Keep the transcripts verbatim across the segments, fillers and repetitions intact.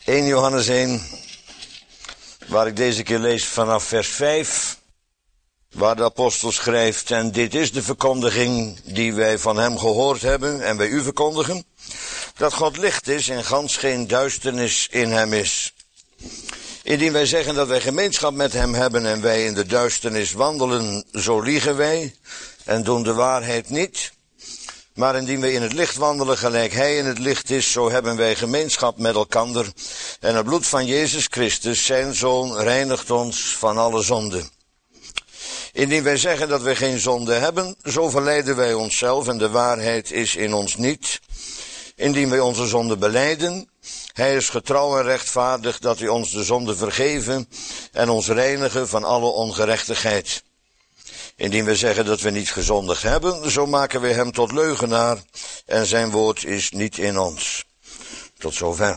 eerste Johannes één, waar ik deze keer lees vanaf vers vijf, waar de apostel schrijft: en dit is de verkondiging die wij van hem gehoord hebben en wij u verkondigen, dat God licht is en gans geen duisternis in hem is. Indien wij zeggen dat wij gemeenschap met hem hebben en wij in de duisternis wandelen, zo liegen wij en doen de waarheid niet. Maar indien wij in het licht wandelen gelijk hij in het licht is, zo hebben wij gemeenschap met elkander. En het bloed van Jezus Christus, zijn Zoon, reinigt ons van alle zonde. Indien wij zeggen dat wij geen zonde hebben, zo verleiden wij onszelf en de waarheid is in ons niet. Indien wij onze zonde belijden, hij is getrouw en rechtvaardig dat hij ons de zonde vergeven en ons reinigen van alle ongerechtigheid. Indien wij zeggen dat we niet gezondigd hebben, zo maken wij hem tot leugenaar en zijn woord is niet in ons. Tot zover.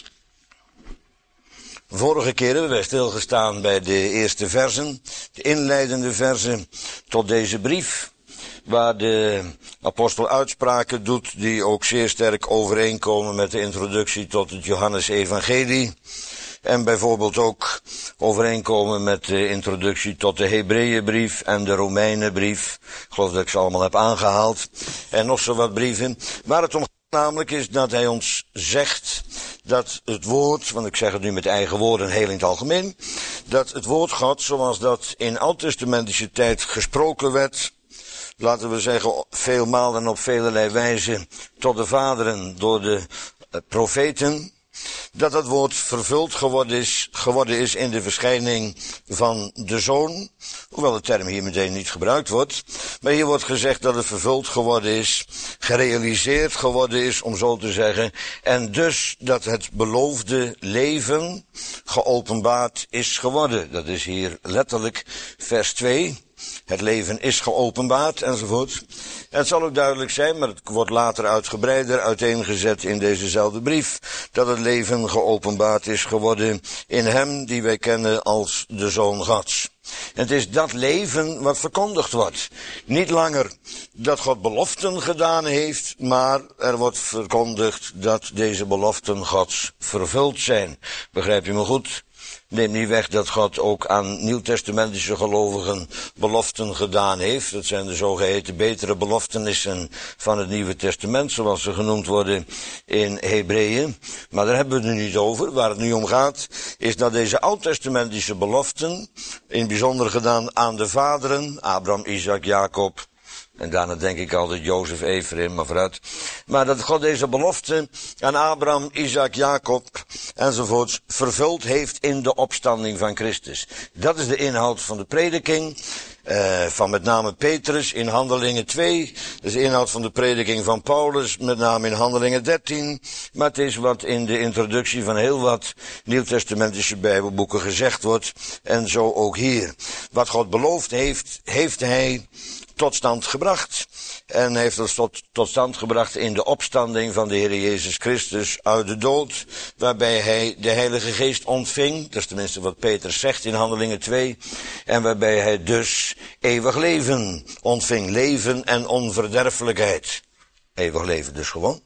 Vorige keer hebben wij stilgestaan bij de eerste versen, de inleidende versen tot deze brief, waar de apostel uitspraken doet die ook zeer sterk overeenkomen met de introductie tot het Johannesevangelie. En bijvoorbeeld ook overeenkomen met de introductie tot de Hebreeënbrief en de Romeinenbrief. Ik geloof dat ik ze allemaal heb aangehaald. En nog zo wat brieven. Waar het om gaat namelijk is dat hij ons zegt dat het woord, want ik zeg het nu met eigen woorden heel in het algemeen, dat het woord God, zoals dat in oud-testamentische tijd gesproken werd, laten we zeggen veelmaal en op velelei wijze tot de vaderen door de profeten, dat dat woord vervuld geworden is, geworden is in de verschijning van de Zoon, hoewel de term hier meteen niet gebruikt wordt, maar hier wordt gezegd dat het vervuld geworden is, gerealiseerd geworden is, om zo te zeggen, en dus dat het beloofde leven geopenbaard is geworden. Dat is hier letterlijk vers twee. Het leven is geopenbaard, enzovoort. En het zal ook duidelijk zijn, maar het wordt later uitgebreider uiteengezet in dezezelfde brief, dat het leven geopenbaard is geworden in hem die wij kennen als de Zoon Gods. En het is dat leven wat verkondigd wordt. Niet langer dat God beloften gedaan heeft, maar er wordt verkondigd dat deze beloften Gods vervuld zijn. Begrijp je me goed? Neem niet weg dat God ook aan nieuwtestamentische gelovigen beloften gedaan heeft. Dat zijn de zogeheten betere beloftenissen van het Nieuwe Testament, zoals ze genoemd worden in Hebreeën. Maar daar hebben we het nu niet over. Waar het nu om gaat, is dat deze oud-testamentische beloften, in het bijzonder gedaan aan de vaderen, Abraham, Isaac, Jacob, en daarna denk ik altijd Jozef, Ephraim, maar vooruit. Maar dat God deze belofte aan Abraham, Isaac, Jacob enzovoorts vervuld heeft in de opstanding van Christus. Dat is de inhoud van de prediking, uh, van met name Petrus in Handelingen twee. Dat is de inhoud van de prediking van Paulus, met name in Handelingen dertien. Maar het is wat in de introductie van heel wat nieuwtestamentische bijbelboeken gezegd wordt. En zo ook hier. Wat God beloofd heeft, heeft hij tot stand gebracht. En heeft het tot, tot stand gebracht in de opstanding van de Heer Jezus Christus uit de dood, waarbij hij de Heilige Geest ontving, dat is tenminste wat Petrus zegt in Handelingen twee, en waarbij hij dus eeuwig leven ontving, leven en onverderfelijkheid. Eeuwig leven dus gewoon.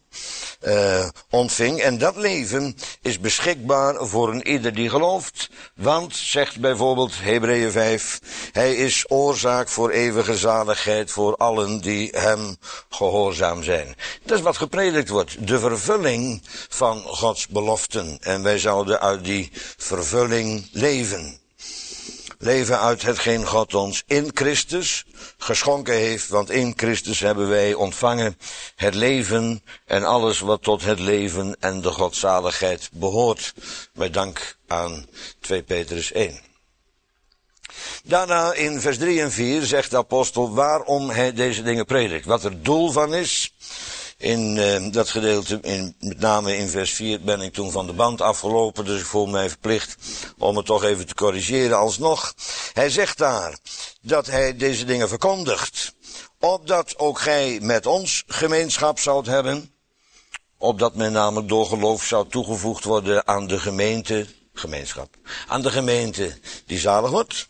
Uh, ontving. En dat leven is beschikbaar voor een ieder die gelooft. Want, zegt bijvoorbeeld Hebreeën vijf, hij is oorzaak voor eeuwige zaligheid voor allen die hem gehoorzaam zijn. Dat is wat gepredikt wordt. De vervulling van Gods beloften. En wij zouden uit die vervulling leven. Leven uit hetgeen God ons in Christus geschonken heeft, want in Christus hebben wij ontvangen het leven en alles wat tot het leven en de godzaligheid behoort. Met dank aan twee Petrus één. Daarna in vers drie en vier zegt de apostel waarom hij deze dingen predikt. Wat er doel van is. In uh, dat gedeelte, in, met name in vers vier, ben ik toen van de band afgelopen, dus ik voel mij verplicht om het toch even te corrigeren alsnog. Hij zegt daar dat hij deze dingen verkondigt, opdat ook gij met ons gemeenschap zoudt hebben, opdat men namelijk door geloof zou toegevoegd worden aan de gemeente, gemeenschap, aan de gemeente die zalig wordt.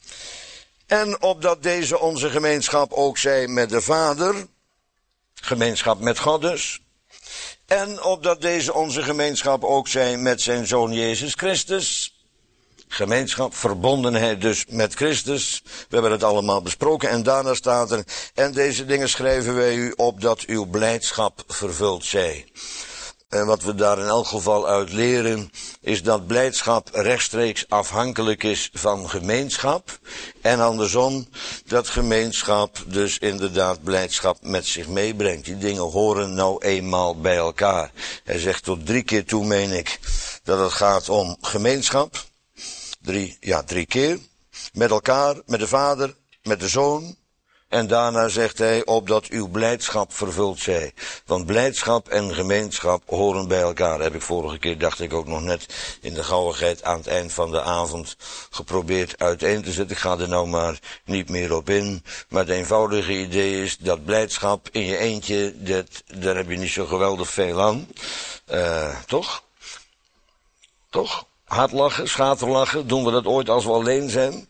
En opdat deze onze gemeenschap ook zij met de Vader, gemeenschap met God dus, En opdat deze onze gemeenschap ook zij met zijn Zoon Jezus Christus. Gemeenschap, verbondenheid dus met Christus. We hebben het allemaal besproken. En daarna staat er, en deze dingen schrijven wij u opdat uw blijdschap vervuld zij. En wat we daar in elk geval uit leren, is dat blijdschap rechtstreeks afhankelijk is van gemeenschap. En andersom, dat gemeenschap dus inderdaad blijdschap met zich meebrengt. Die dingen horen nou eenmaal bij elkaar. Hij zegt tot drie keer toe, meen ik, dat het gaat om gemeenschap. Drie, ja, drie keer. Met elkaar, met de Vader, met de Zoon. En daarna zegt hij, opdat uw blijdschap vervuld zij. Want blijdschap en gemeenschap horen bij elkaar. Heb ik vorige keer, dacht ik ook nog net, in de gauwigheid aan het eind van de avond geprobeerd uiteen te zetten. Ik ga er nou maar niet meer op in. Maar het eenvoudige idee is dat blijdschap in je eentje, dat, daar heb je niet zo geweldig veel aan. Uh, toch? Toch? Hard lachen, schaterlachen, doen we dat ooit als we alleen zijn?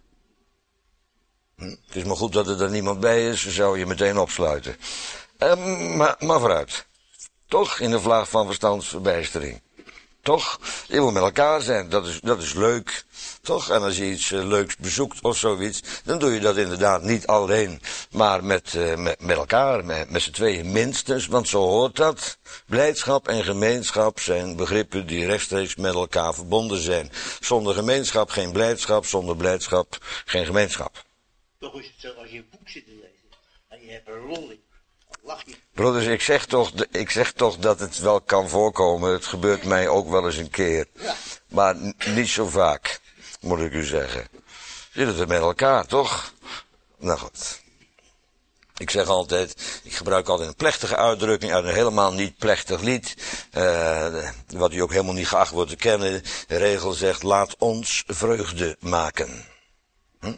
Hm, het is maar goed dat er er niemand bij is, dan zou je meteen opsluiten. Uh, maar, maar vooruit. Toch? In een vlaag van verstandsverbijstering. Toch? Je moet met elkaar zijn, dat is, dat is leuk. Toch? En als je iets uh, leuks bezoekt of zoiets, dan doe je dat inderdaad niet alleen, maar met, uh, met, met elkaar, met, met z'n tweeën minstens, want zo hoort dat. Blijdschap en gemeenschap zijn begrippen die rechtstreeks met elkaar verbonden zijn. Zonder gemeenschap geen blijdschap, zonder blijdschap geen gemeenschap. Toch is het zo, als je een boek zit te lezen en je hebt een lol in, dan lach je. Broeders, ik zeg toch, ik zeg toch dat het wel kan voorkomen. Het gebeurt mij ook wel eens een keer. Ja. Maar n- niet zo vaak, moet ik u zeggen. Zit het er met elkaar, toch? Nou goed. Ik zeg altijd, ik gebruik altijd een plechtige uitdrukking uit een helemaal niet plechtig lied. Uh, wat u ook helemaal niet geacht wordt te kennen. De regel zegt, laat ons vreugde maken. Hm?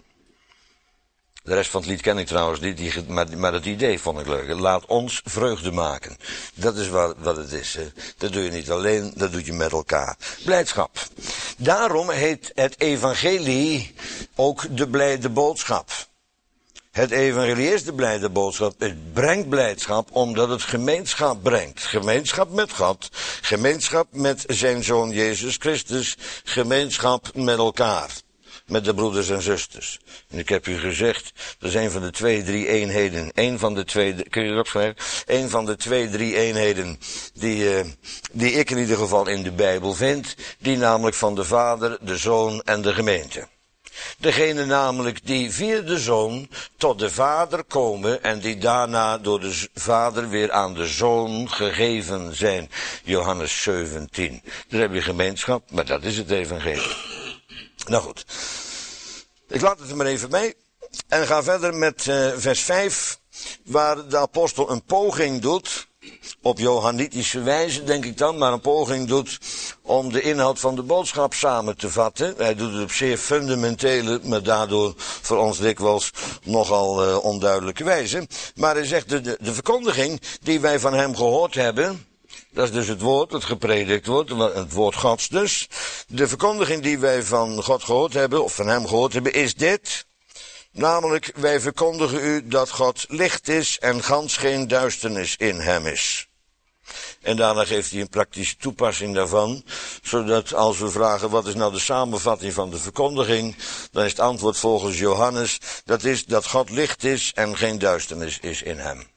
De rest van het lied ken ik trouwens niet, die, maar, maar het idee vond ik leuk. Laat ons vreugde maken. Dat is wat, wat het is. Hè. Dat doe je niet alleen, dat doe je met elkaar. Blijdschap. Daarom heet het evangelie ook de blijde boodschap. Het evangelie is de blijde boodschap. Het brengt blijdschap omdat het gemeenschap brengt. Gemeenschap met God. Gemeenschap met zijn Zoon Jezus Christus. Gemeenschap met elkaar. Met de broeders en zusters. En ik heb u gezegd, dat is een van de twee, drie eenheden. Een van de twee, kun je erop schrijven? Een van de twee, drie eenheden die, uh, die ik in ieder geval in de Bijbel vind. Die namelijk van de Vader, de Zoon en de gemeente. Degene namelijk die via de Zoon tot de Vader komen en die daarna door de Vader weer aan de Zoon gegeven zijn. Johannes zeventien. Daar heb je gemeenschap, maar dat is het evangelie. Nou goed, ik laat het er maar even mee en ga verder met uh, vers vijf, waar de apostel een poging doet, op johannitische wijze denk ik dan, maar een poging doet om de inhoud van de boodschap samen te vatten. Hij doet het op zeer fundamentele, maar daardoor voor ons dikwijls nogal uh, onduidelijke wijze. Maar hij zegt, de, de, de verkondiging die wij van hem gehoord hebben, dat is dus het woord dat gepredikt wordt, het woord Gods dus. De verkondiging die wij van God gehoord hebben, of van hem gehoord hebben, is dit. Namelijk, wij verkondigen u dat God licht is en gans geen duisternis in hem is. En daarna geeft hij een praktische toepassing daarvan, zodat als we vragen wat is nou de samenvatting van de verkondiging, dan is het antwoord volgens Johannes, dat is dat God licht is en geen duisternis is in hem.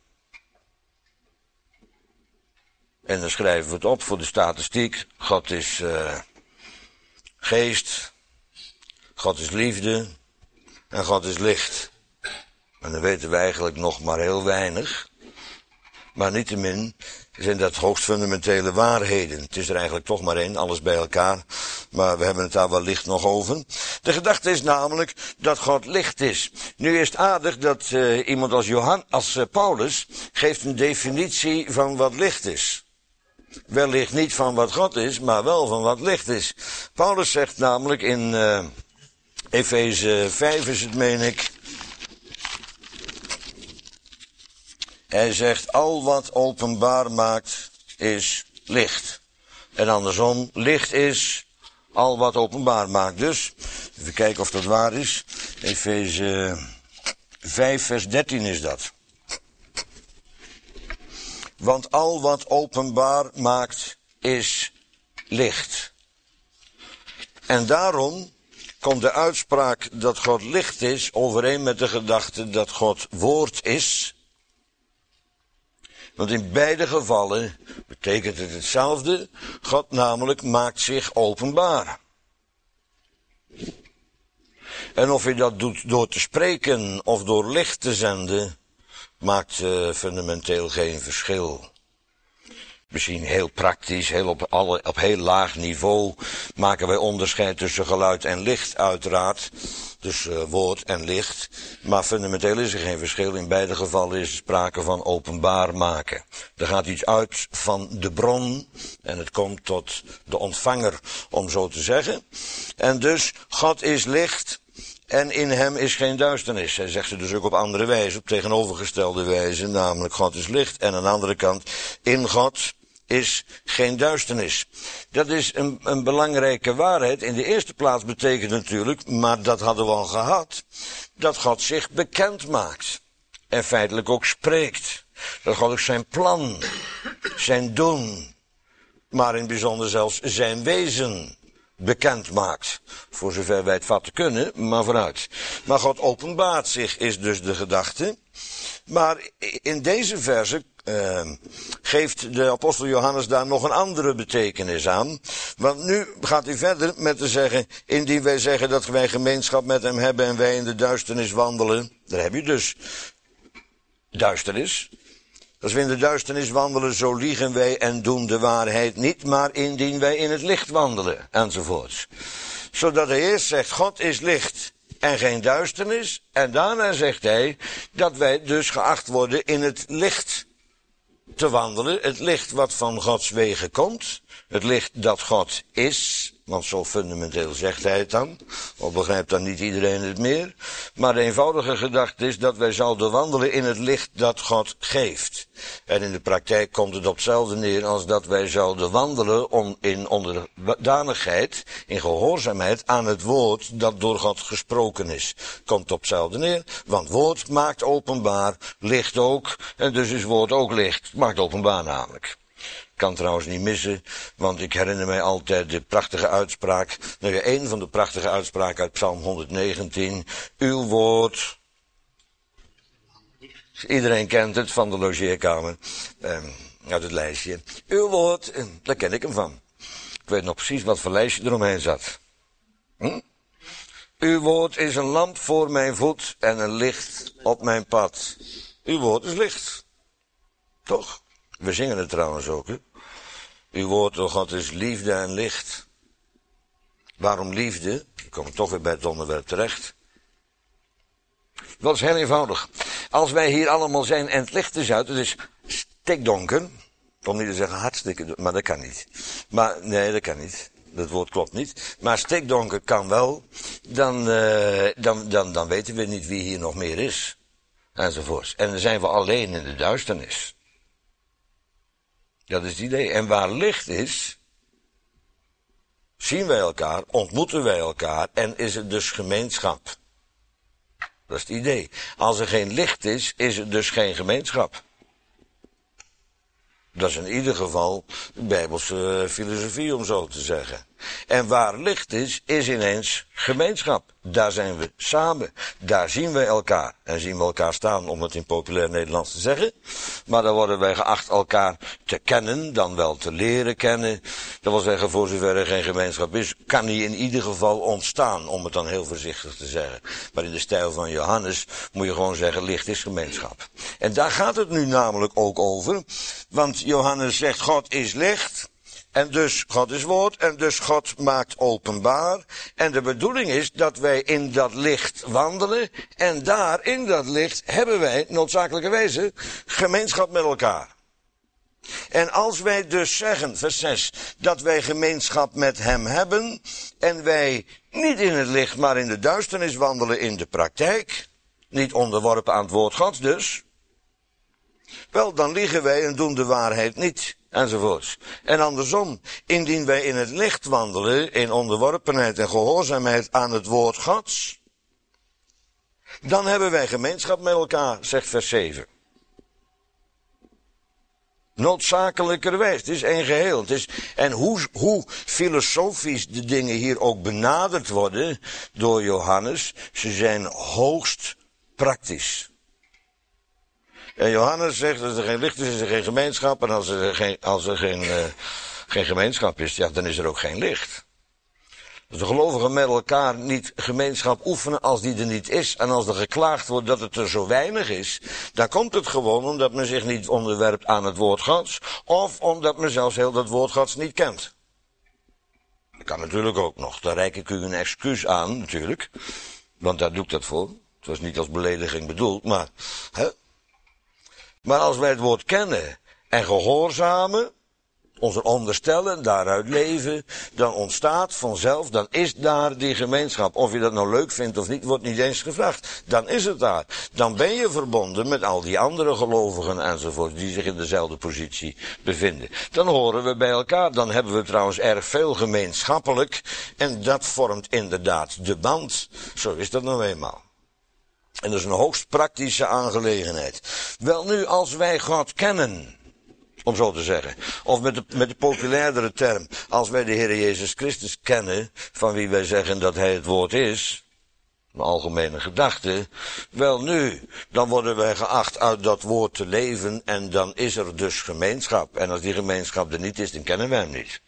En dan schrijven we het op voor de statistiek. God is uh, geest. God is liefde. En God is licht. En dan weten we eigenlijk nog maar heel weinig. Maar niettemin zijn dat hoogst fundamentele waarheden. Het is er eigenlijk toch maar één, alles bij elkaar. Maar we hebben het daar wellicht nog over. De gedachte is namelijk dat God licht is. Nu is het aardig dat uh, iemand als, Johan, als uh, Paulus geeft een definitie van wat licht is. Wellicht niet van wat God is, maar wel van wat licht is. Paulus zegt namelijk in uh, Efeze vijf is het, meen ik. Hij zegt, al wat openbaar maakt is licht. En andersom, licht is al wat openbaar maakt. Dus, even kijken of dat waar is. Efeze vijf vers dertien is dat. Want al wat openbaar maakt, is licht. En daarom komt de uitspraak dat God licht is overeen met de gedachte dat God woord is. Want in beide gevallen betekent het hetzelfde. God namelijk maakt zich openbaar. En of je dat doet door te spreken of door licht te zenden, maakt uh, fundamenteel geen verschil. Misschien heel praktisch, heel op, alle, op heel laag niveau maken wij onderscheid tussen geluid en licht uiteraard. Dus uh, woord en licht. Maar fundamenteel is er geen verschil. In beide gevallen is er sprake van openbaar maken. Er gaat iets uit van de bron en het komt tot de ontvanger, om zo te zeggen. En dus, God is licht en in hem is geen duisternis. Hij zegt het dus ook op andere wijze, op tegenovergestelde wijze. Namelijk, God is licht en aan de andere kant, in God is geen duisternis. Dat is een, een belangrijke waarheid. In de eerste plaats betekent natuurlijk, maar dat hadden we al gehad, dat God zich bekend maakt. En feitelijk ook spreekt. Dat God ook zijn plan, zijn doen, maar in het bijzonder zelfs zijn wezen bekend maakt. Voor zover wij het vatten kunnen, maar vooruit. Maar God openbaart zich, is dus de gedachte. Maar in deze verse uh, geeft de apostel Johannes daar nog een andere betekenis aan. Want nu gaat hij verder met te zeggen, indien wij zeggen dat wij gemeenschap met hem hebben en wij in de duisternis wandelen. Daar heb je dus duisternis. Als we in de duisternis wandelen, zo liegen wij en doen de waarheid niet, maar indien wij in het licht wandelen, enzovoorts. Zodat hij eerst zegt, God is licht en geen duisternis, en daarna zegt hij dat wij dus geacht worden in het licht te wandelen, het licht wat van Gods wegen komt, het licht dat God is, want zo fundamenteel zegt hij het dan, al begrijpt dan niet iedereen het meer, maar de eenvoudige gedachte is dat wij zouden wandelen in het licht dat God geeft. En in de praktijk komt het op hetzelfde neer als dat wij zouden wandelen om in onderdanigheid, in gehoorzaamheid aan het woord dat door God gesproken is. Komt op hetzelfde neer, want woord maakt openbaar, licht ook, en dus is woord ook licht, maakt openbaar namelijk. Kan trouwens niet missen, want ik herinner mij altijd de prachtige uitspraak, nou ja, een van de prachtige uitspraken uit Psalm honderddegentien, uw woord, iedereen kent het van de logeerkamer, eh, uit het lijstje, uw woord, eh, daar ken ik hem van. Ik weet nog precies wat voor lijstje eromheen zat. Hm? Uw woord is een lamp voor mijn voet en een licht op mijn pad. Uw woord is licht. Toch? We zingen het trouwens ook, hè? Uw woord, o God, is liefde en licht. Waarom liefde? Ik kom toch weer bij het onderwerp terecht. Dat is heel eenvoudig. Als wij hier allemaal zijn en het licht is uit, het is stikdonker. Om niet te zeggen hartstikke, maar dat kan niet. Maar, nee, dat kan niet. Dat woord klopt niet. Maar stikdonker kan wel. Dan, uh, dan, dan, dan weten we niet wie hier nog meer is. Enzovoorts. En dan zijn we alleen in de duisternis. Dat is het idee. En waar licht is, zien wij elkaar, ontmoeten wij elkaar en is het dus gemeenschap. Dat is het idee. Als er geen licht is, is het dus geen gemeenschap. Dat is in ieder geval de Bijbelse filosofie, om zo te zeggen. En waar licht is, is ineens gemeenschap. Daar zijn we samen. Daar zien we elkaar. En zien we elkaar staan, om het in populair Nederlands te zeggen. Maar dan worden wij geacht elkaar te kennen, dan wel te leren kennen. Dat wil zeggen, voor zover er geen gemeenschap is, kan die in ieder geval ontstaan, om het dan heel voorzichtig te zeggen. Maar in de stijl van Johannes moet je gewoon zeggen, licht is gemeenschap. En daar gaat het nu namelijk ook over. Want Johannes zegt, God is licht. En dus God is woord, en dus God maakt openbaar. En de bedoeling is dat wij in dat licht wandelen. En daar, in dat licht, hebben wij, noodzakelijkerwijze, gemeenschap met elkaar. En als wij dus zeggen, vers zes, dat wij gemeenschap met hem hebben. En wij niet in het licht, maar in de duisternis wandelen in de praktijk. Niet onderworpen aan het woord Gods dus. Wel, dan liegen wij en doen de waarheid niet. Enzovoorts. En andersom, indien wij in het licht wandelen, in onderworpenheid en gehoorzaamheid aan het woord Gods, dan hebben wij gemeenschap met elkaar, zegt vers zeven. Noodzakelijkerwijs. Het is één geheel. Het is, en hoe, hoe filosofisch de dingen hier ook benaderd worden door Johannes, ze zijn hoogst praktisch. En Johannes zegt dat er geen licht is, is er geen gemeenschap. En als er geen, als er geen, uh, geen gemeenschap is, ja, dan is er ook geen licht. Als de gelovigen met elkaar niet gemeenschap oefenen als die er niet is, en als er geklaagd wordt dat het er zo weinig is, dan komt het gewoon omdat men zich niet onderwerpt aan het woord Gods, of omdat men zelfs heel dat woord Gods niet kent. Dat kan natuurlijk ook nog. Daar reik ik u een excuus aan, natuurlijk. Want daar doe ik dat voor. Het was niet als belediging bedoeld, maar... Hè? Maar als wij het woord kennen en gehoorzamen, ons er onderstellen, daaruit leven, dan ontstaat vanzelf, dan is daar die gemeenschap. Of je dat nou leuk vindt of niet, wordt niet eens gevraagd. Dan is het daar. Dan ben je verbonden met al die andere gelovigen enzovoort, die zich in dezelfde positie bevinden. Dan horen we bij elkaar. Dan hebben we trouwens erg veel gemeenschappelijk. En dat vormt inderdaad de band. Zo is dat nou eenmaal. En dat is een hoogst praktische aangelegenheid. Wel nu, als wij God kennen, om zo te zeggen, of met de, met de populairdere term, als wij de Heer Jezus Christus kennen, van wie wij zeggen dat Hij het woord is, een algemene gedachte, wel nu, dan worden wij geacht uit dat woord te leven en dan is er dus gemeenschap. En als die gemeenschap er niet is, dan kennen wij hem niet.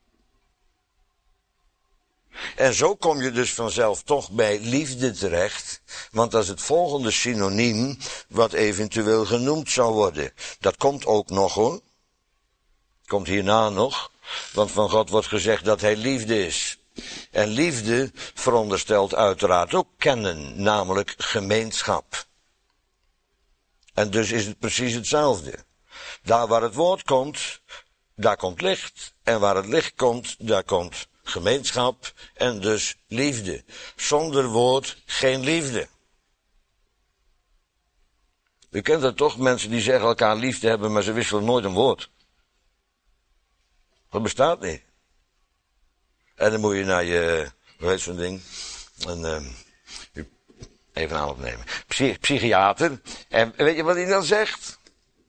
En zo kom je dus vanzelf toch bij liefde terecht, want dat is het volgende synoniem wat eventueel genoemd zou worden. Dat komt ook nog hoor. Komt hierna nog, want van God wordt gezegd dat Hij liefde is. En liefde veronderstelt uiteraard ook kennen, namelijk gemeenschap. En dus is het precies hetzelfde. Daar waar het woord komt, daar komt licht. En waar het licht komt, daar komt gemeenschap en dus liefde. Zonder woord geen liefde. U kent dat toch, mensen die zeggen elkaar lief te hebben, maar ze wisselen nooit een woord. Dat bestaat niet. En dan moet je naar je, hoe heet zo'n ding, een, uh, even aan opnemen, Psych, psychiater. En weet je wat hij dan zegt?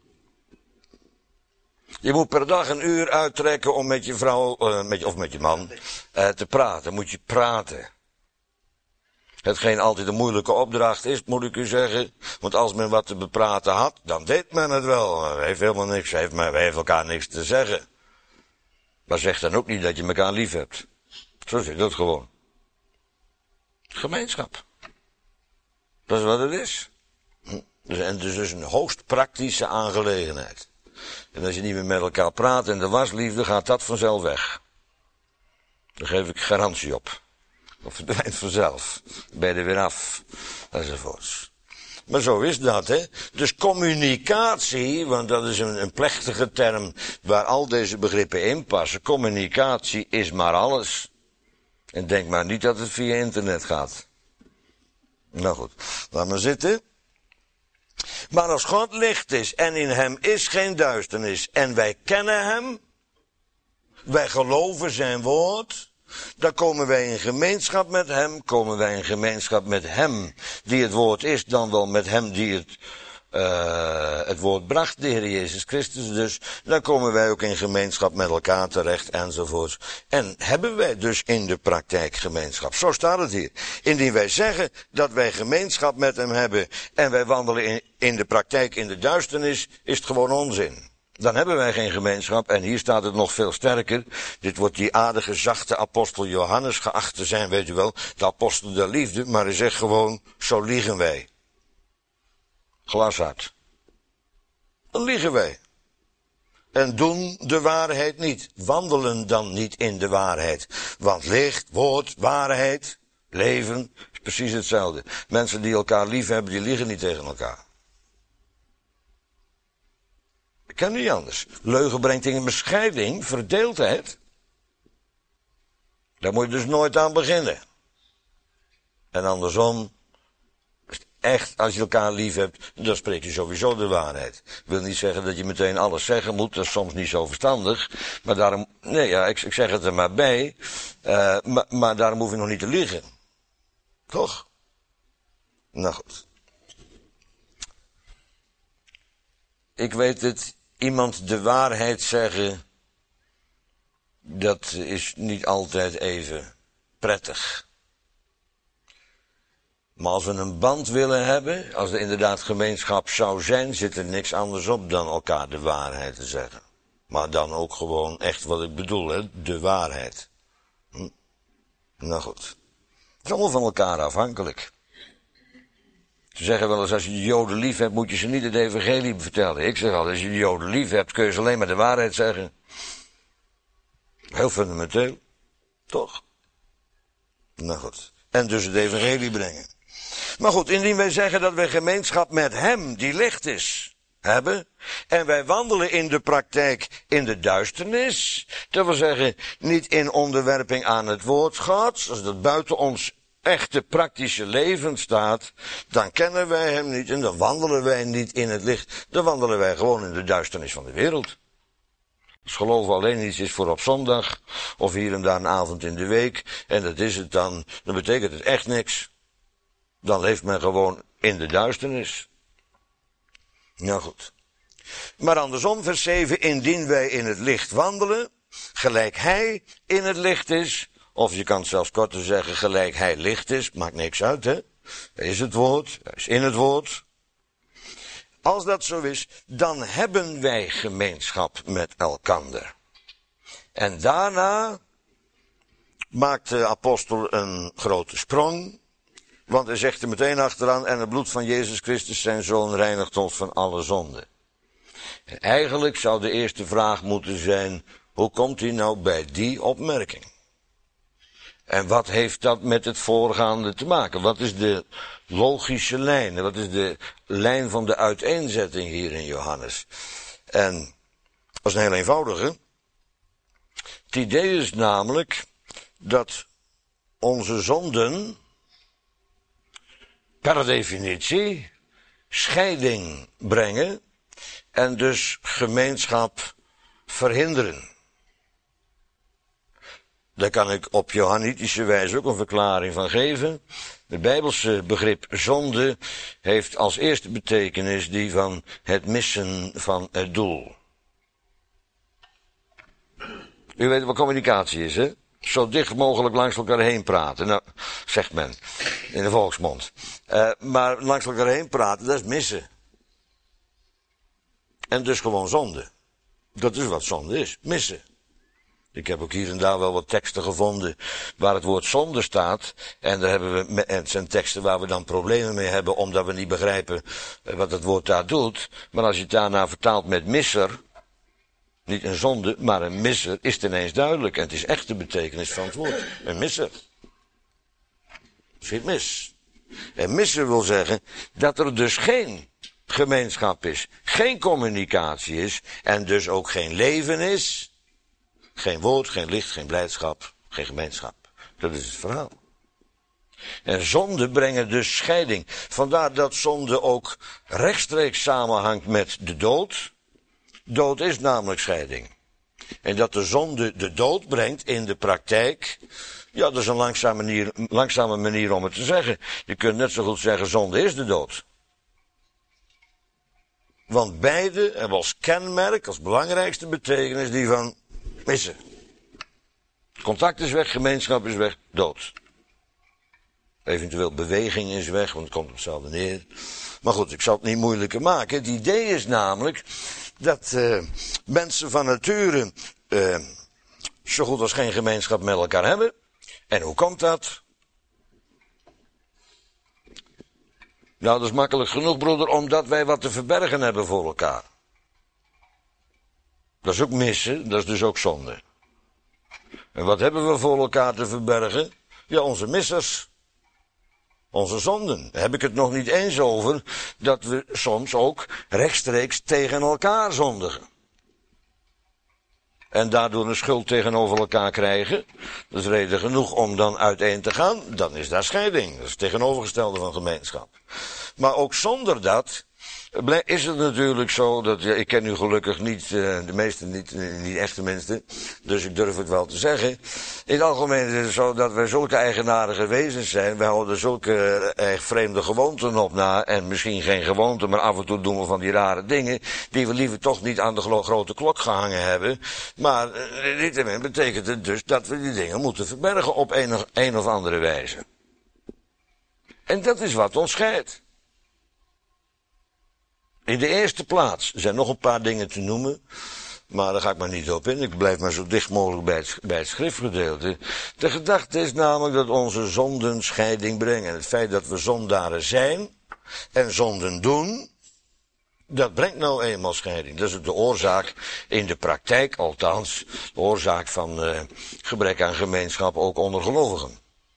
Je moet per dag een uur uittrekken om met je vrouw, uh, met je, of met je man, uh, te praten. Moet je praten. Hetgeen altijd een moeilijke opdracht is, moet ik u zeggen. Want als men wat te bepraten had, dan deed men het wel. Hij heeft helemaal niks, heeft, maar wij hebben elkaar niks te zeggen. Maar zeg dan ook niet dat je elkaar lief hebt. Zo zit dat gewoon. Gemeenschap. Dat is wat het is. Dus, en het is dus een hoogst praktische aangelegenheid. En als je niet meer met elkaar praat en er was liefde, gaat dat vanzelf weg. Daar geef ik garantie op. Of verdwijnt vanzelf. Ben je er weer af. Enzovoorts. Maar zo is dat, hè. Dus communicatie, want dat is een, een plechtige term waar al deze begrippen in passen. Communicatie is maar alles. En denk maar niet dat het via internet gaat. Nou goed, laat maar zitten. Maar als God licht is en in hem is geen duisternis en wij kennen hem, wij geloven zijn woord, dan komen wij in gemeenschap met hem, komen wij in gemeenschap met hem die het woord is, dan wel met hem die het, uh, het woord bracht, de Heer Jezus Christus dus, dan komen wij ook in gemeenschap met elkaar terecht enzovoorts. En hebben wij dus in de praktijk gemeenschap. Zo staat het hier. Indien wij zeggen dat wij gemeenschap met hem hebben en wij wandelen in, in de praktijk in de duisternis, is het gewoon onzin. Dan hebben wij geen gemeenschap en hier staat het nog veel sterker. Dit wordt die aardige, zachte apostel Johannes geacht te zijn, weet u wel, de apostel der liefde, maar hij zegt gewoon, zo liegen wij. Glashard. Dan liegen wij. En doen de waarheid niet. Wandelen dan niet in de waarheid. Want licht, woord, waarheid, leven, is precies hetzelfde. Mensen die elkaar lief hebben, die liegen niet tegen elkaar. Ik ken niet anders. Leugen brengt in bescheiding, verdeeldheid. Daar moet je dus nooit aan beginnen. En andersom, echt, als je elkaar lief hebt, dan spreek je sowieso de waarheid. Ik wil niet zeggen dat je meteen alles zeggen moet, dat is soms niet zo verstandig. Maar daarom, nee ja, ik, ik zeg het er maar bij. Uh, maar, maar daarom hoef je nog niet te liegen. Toch? Nou goed. Ik weet het, iemand de waarheid zeggen, dat is niet altijd even prettig. Maar als we een band willen hebben, als er inderdaad gemeenschap zou zijn, zit er niks anders op dan elkaar de waarheid te zeggen. Maar dan ook gewoon echt wat ik bedoel, hè? De waarheid. Hm? Nou goed. Het is allemaal van elkaar afhankelijk. Ze zeggen wel eens, als je de Joden lief hebt, moet je ze niet het evangelie vertellen. Ik zeg altijd, als je de Joden lief hebt, kun je ze alleen maar de waarheid zeggen. Heel fundamenteel. Toch? Nou goed. En dus het evangelie brengen. Maar goed, indien wij zeggen dat wij gemeenschap met hem, die licht is, hebben, en wij wandelen in de praktijk in de duisternis, dat wil zeggen, niet in onderwerping aan het woord Gods, als dat buiten ons echte praktische leven staat, dan kennen wij hem niet en dan wandelen wij niet in het licht, dan wandelen wij gewoon in de duisternis van de wereld. Als geloof alleen iets is voor op zondag, of hier en daar een avond in de week, en dat is het dan, dan betekent het echt niks. Dan leeft men gewoon in de duisternis. Nou goed. Maar andersom, vers zeven, indien wij in het licht wandelen, gelijk hij in het licht is, of je kan het zelfs korter zeggen, gelijk hij licht is, maakt niks uit, hè. Hij is het woord, hij is in het woord. Als dat zo is, dan hebben wij gemeenschap met elkander. En daarna maakt de apostel een grote sprong, want hij zegt er meteen achteraan, en het bloed van Jezus Christus zijn zoon reinigt ons van alle zonde. En eigenlijk zou de eerste vraag moeten zijn, hoe komt hij nou bij die opmerking? En wat heeft dat met het voorgaande te maken? Wat is de logische lijn? Wat is de lijn van de uiteenzetting hier in Johannes? En dat is een heel eenvoudige. Het idee is namelijk dat onze zonden per definitie scheiding brengen en dus gemeenschap verhinderen. Daar kan ik op johannitische wijze ook een verklaring van geven. Het Bijbelse begrip zonde heeft als eerste betekenis die van het missen van het doel. U weet wat communicatie is, hè? Zo dicht mogelijk langs elkaar heen praten. Nou, zegt men in de volksmond. Uh, maar langs elkaar heen praten, dat is missen. En dus gewoon zonde. Dat is wat zonde is, missen. Ik heb ook hier en daar wel wat teksten gevonden waar het woord zonde staat. En daar hebben we, en het zijn teksten waar we dan problemen mee hebben, omdat we niet begrijpen wat het woord daar doet. Maar als je het daarna vertaalt met misser, niet een zonde, maar een misser, is het ineens duidelijk. En het is echt de betekenis van het woord. Een misser. Schiet mis. En missen wil zeggen dat er dus geen gemeenschap is, geen communicatie is en dus ook geen leven is. Geen woord, geen licht, geen blijdschap, geen gemeenschap. Dat is het verhaal. En zonde brengen dus scheiding. Vandaar dat zonde ook rechtstreeks samenhangt met de dood. Dood is namelijk scheiding. En dat de zonde de dood brengt in de praktijk, ja, dat is een langzame manier, langzame manier om het te zeggen. Je kunt net zo goed zeggen, zonde is de dood. Want beide hebben als kenmerk, als belangrijkste betekenis die van missen. Contact is weg, gemeenschap is weg, dood. Eventueel beweging is weg, want het komt op hetzelfde neer. Maar goed, ik zal het niet moeilijker maken. Het idee is namelijk dat uh, mensen van nature uh, zo goed als geen gemeenschap met elkaar hebben. En hoe komt dat? Nou, dat is makkelijk genoeg, broeder, omdat wij wat te verbergen hebben voor elkaar. Dat is ook missen, dat is dus ook zonde. En wat hebben we voor elkaar te verbergen? Ja, onze missers. Onze zonden. Daar heb ik het nog niet eens over dat we soms ook rechtstreeks tegen elkaar zondigen. En daardoor een schuld tegenover elkaar krijgen. Dat is reden genoeg om dan uiteen te gaan. Dan is daar scheiding. Dat is het tegenovergestelde van gemeenschap. Maar ook zonder dat is het natuurlijk zo dat, ja, ik ken u gelukkig niet, uh, de meesten niet, uh, niet echt tenminste, dus ik durf het wel te zeggen. In het algemeen is het zo dat wij zulke eigenaardige wezens zijn, wij houden zulke uh, echt vreemde gewoonten op na, en misschien geen gewoonten, maar af en toe doen we van die rare dingen, die we liever toch niet aan de gro- grote klok gehangen hebben. Maar uh, niettemin betekent het dus dat we die dingen moeten verbergen op een of, een of andere wijze. En dat is wat ons scheidt. In de eerste plaats zijn nog een paar dingen te noemen, maar daar ga ik maar niet op in. Ik blijf maar zo dicht mogelijk bij het, bij het schriftgedeelte. De gedachte is namelijk dat onze zonden scheiding brengen. Het feit dat we zondaren zijn en zonden doen, dat brengt nou eenmaal scheiding. Dat is de oorzaak, in de praktijk althans, de oorzaak van uh, gebrek aan gemeenschap ook onder gelovigen.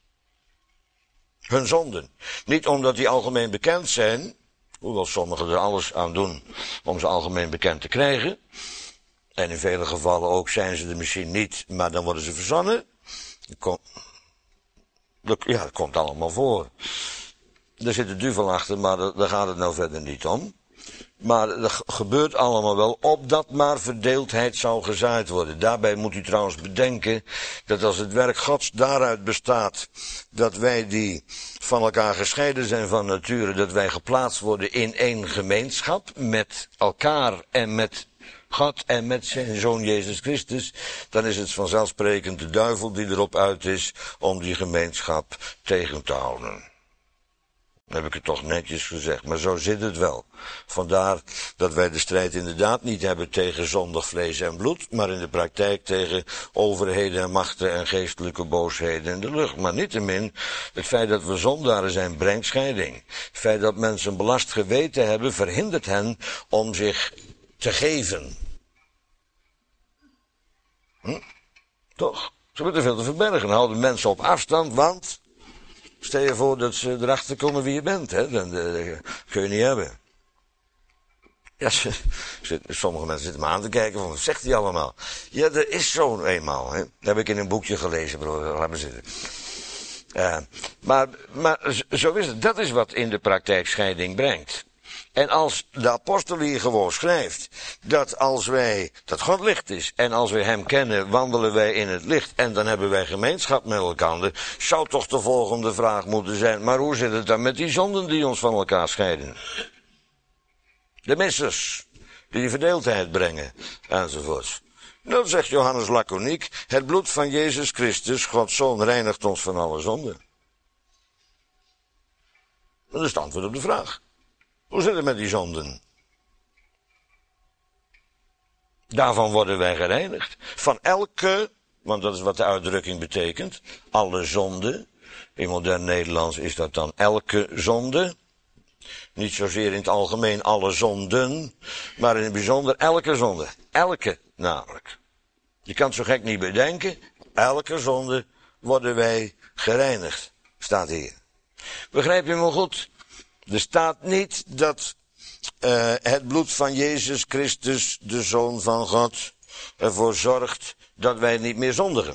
Hun zonden. Niet omdat die algemeen bekend zijn, hoewel sommigen er alles aan doen om ze algemeen bekend te krijgen. En in vele gevallen ook zijn ze er misschien niet, maar dan worden ze verzonnen. Dat komt, ja, dat komt allemaal voor. Er zit de duivel achter, maar daar gaat het nou verder niet om. Maar dat gebeurt allemaal wel, opdat maar verdeeldheid zou gezaaid worden. Daarbij moet u trouwens bedenken dat als het werk Gods daaruit bestaat dat wij die van elkaar gescheiden zijn van nature, dat wij geplaatst worden in één gemeenschap met elkaar en met God en met zijn Zoon Jezus Christus, dan is het vanzelfsprekend de duivel die erop uit is om die gemeenschap tegen te houden. Dan heb ik het toch netjes gezegd, maar zo zit het wel. Vandaar dat wij de strijd inderdaad niet hebben tegen zondig vlees en bloed, maar in de praktijk tegen overheden en machten en geestelijke boosheden in de lucht. Maar niettemin, het feit dat we zondaren zijn, brengt scheiding. Het feit dat mensen een belast geweten hebben, verhindert hen om zich te geven. Hm? Toch? Ze hebben te veel te verbergen. Houden mensen op afstand, want stel je voor dat ze erachter komen wie je bent, hè? Dan, dan, dan kun je niet hebben. Ja, ze, ze, sommige mensen zitten me aan te kijken van, wat zegt hij allemaal? Ja, er is zo eenmaal, hè? Dat heb ik in een boekje gelezen, broer. Laat me zitten. Uh, maar, maar zo is het. Dat is wat in de praktijk scheiding brengt. En als de apostel hier gewoon schrijft dat als wij, dat God licht is, en als wij hem kennen, wandelen wij in het licht, en dan hebben wij gemeenschap met elkaar, zou toch de volgende vraag moeten zijn, maar hoe zit het dan met die zonden die ons van elkaar scheiden? De missers, die die verdeeldheid brengen, enzovoorts. Dan zegt Johannes laconiek, het bloed van Jezus Christus, Gods Zoon, reinigt ons van alle zonden. Dat is het antwoord op de vraag. Hoe zit het met die zonden? Daarvan worden wij gereinigd. Van elke, want dat is wat de uitdrukking betekent, alle zonden. In modern Nederlands is dat dan elke zonde. Niet zozeer in het algemeen alle zonden, maar in het bijzonder elke zonde. Elke namelijk. Je kan het zo gek niet bedenken. Elke zonde worden wij gereinigd, staat hier. Begrijp je me goed? Er staat niet dat uh, het bloed van Jezus Christus, de Zoon van God, ervoor zorgt dat wij niet meer zondigen.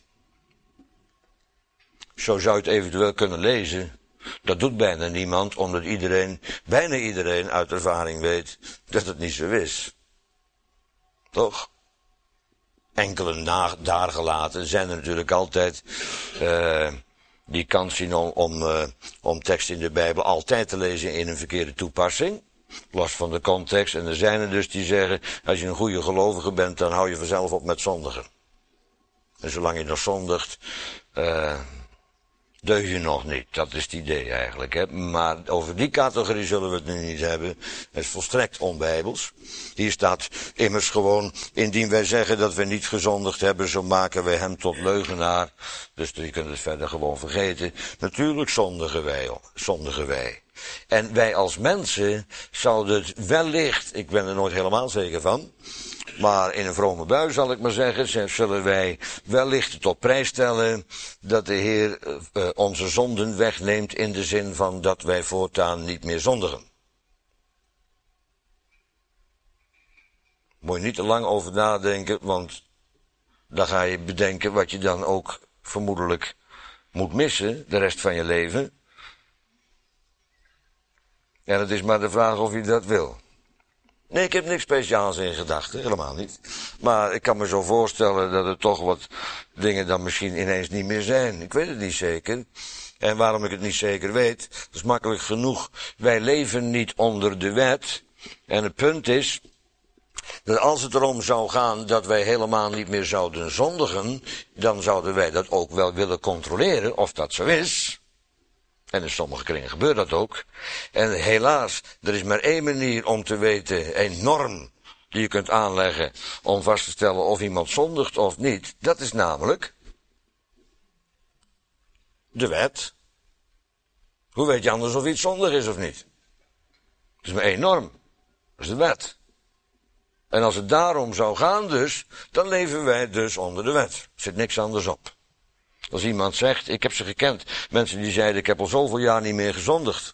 Zo zou je het eventueel kunnen lezen. Dat doet bijna niemand, omdat iedereen, bijna iedereen uit ervaring weet dat het niet zo is. Toch? Enkele daar gelaten zijn er natuurlijk altijd uh, die kans zien om, om, uh, om tekst in de Bijbel altijd te lezen in een verkeerde toepassing. Los van de context. En er zijn er dus die zeggen, als je een goede gelovige bent, dan hou je vanzelf op met zondigen. En zolang je nog zondigt, uh, deug je nog niet. Dat is het idee eigenlijk. Hè? Maar over die categorie zullen we het nu niet hebben. Het is volstrekt onbijbels. Hier staat immers gewoon, indien wij zeggen dat we niet gezondigd hebben, zo maken wij hem tot leugenaar. Dus je kunt het verder gewoon vergeten. Natuurlijk zondigen wij, zondigen wij. En wij als mensen zouden het wellicht, ik ben er nooit helemaal zeker van, maar in een vrome bui zal ik maar zeggen, zullen wij wellicht tot prijs stellen dat de Heer uh, onze zonden wegneemt in de zin van dat wij voortaan niet meer zondigen. Moet je niet te lang over nadenken, want dan ga je bedenken wat je dan ook vermoedelijk moet missen de rest van je leven. En het is maar de vraag of je dat wil. Nee, ik heb niks speciaals in gedachten, helemaal niet. Maar ik kan me zo voorstellen dat er toch wat dingen dan misschien ineens niet meer zijn. Ik weet het niet zeker. En waarom ik het niet zeker weet, dat is makkelijk genoeg. Wij leven niet onder de wet. En het punt is, dat als het erom zou gaan dat wij helemaal niet meer zouden zondigen, dan zouden wij dat ook wel willen controleren of dat zo is. En in sommige kringen gebeurt dat ook. En helaas, er is maar één manier om te weten, een norm die je kunt aanleggen om vast te stellen of iemand zondigt of niet. Dat is namelijk de wet. Hoe weet je anders of iets zondig is of niet? Het is maar één norm. Dat is de wet. En als het daarom zou gaan dus, dan leven wij dus onder de wet. Er zit niks anders op. Als iemand zegt, ik heb ze gekend, mensen die zeiden, ik heb al zoveel jaar niet meer gezondigd.